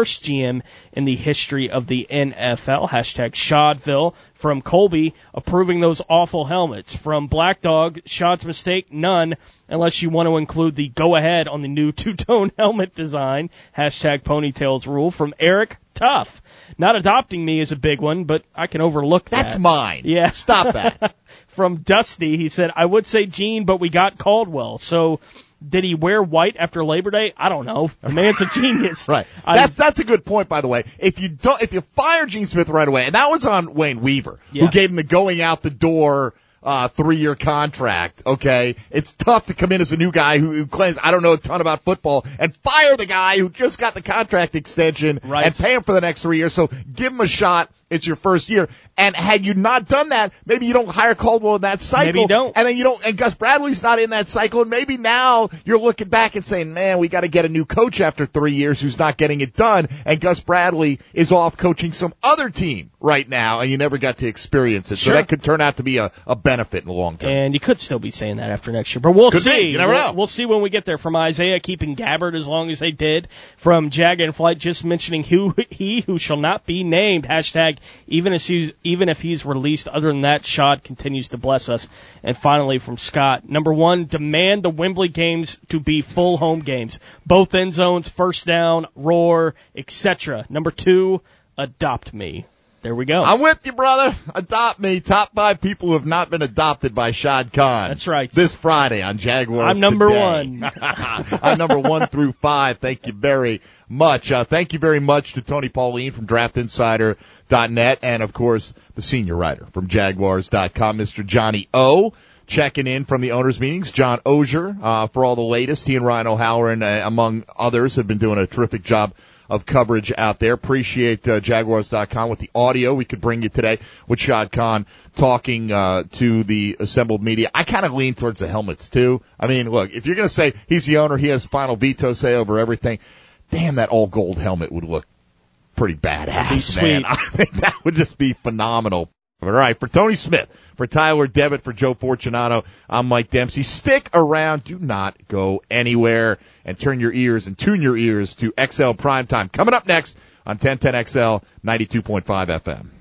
GM in the history of the NFL. Hashtag Shadville. From Colby, approving those awful helmets. From Black Dog, Shad's mistake, none, unless you want to include the go-ahead on the new two-tone helmet design. Hashtag Ponytails rule. From Eric, tough. Not adopting me is a big one, but I can overlook that. That's mine. Yeah. Stop that. From Dusty, he said, I would say Gene, but we got Caldwell. So did he wear white after Labor Day? I don't know. The man's a genius. Right. That's a good point, by the way. If you fire Gene Smith right away, and that was on Wayne Weaver, who gave him the going out the door 3-year contract, okay? It's tough to come in as a new guy who claims, I don't know a ton about football, and fire the guy who just got the contract extension and pay him for the next 3 years. So give him a shot. It's your first year. And had you not done that, maybe you don't hire Caldwell in that cycle. Maybe you don't. And then you don't, and Gus Bradley's not in that cycle. And maybe now you're looking back and saying, man, we got to get a new coach after 3 years who's not getting it done. And Gus Bradley is off coaching some other team right now, and you never got to experience it. Sure. So that could turn out to be a benefit in the long term. And you could still be saying that after next year, but we'll see. You never know. We'll see when we get there. From Isaiah, keeping Gabbard as long as they did. From Jag and Flight, just mentioning he who shall not be named. Hashtag even if he's released. Other than that, Shad continues to bless us. And finally, from Scott, number 1, demand the Wembley games to be full home games. Both end zones, first down, roar, etc. Number 2, adopt me. There we go. I'm with you, brother. Adopt me. Top 5 people who have not been adopted by Shad Khan. That's right. This Friday on Jaguars I'm number Today. 1. I'm number 1 through 5. Thank you very much. Thank you very much to Tony Pauline from DraftInsider.net and, of course, the senior writer from Jaguars.com, Mr. Johnny O. Checking in from the owners' meetings. John Ogier for all the latest. He and Ryan O'Halloran, among others, have been doing a terrific job of coverage out there. Appreciate Jaguars.com with the audio we could bring you today with Shad Khan talking to the assembled media. I kind of lean towards the helmets, too. I mean, look, if you're going to say he's the owner, he has final veto say over everything, damn, that all-gold helmet would look pretty badass, man. I think that would just be phenomenal. All right, for Tony Smith, for Tyler Devitt, for Joe Fortunato, I'm Mike Dempsey. Stick around. Do not go anywhere. And turn your ears and tune your ears to XL Primetime. Coming up next on 1010XL 92.5 FM.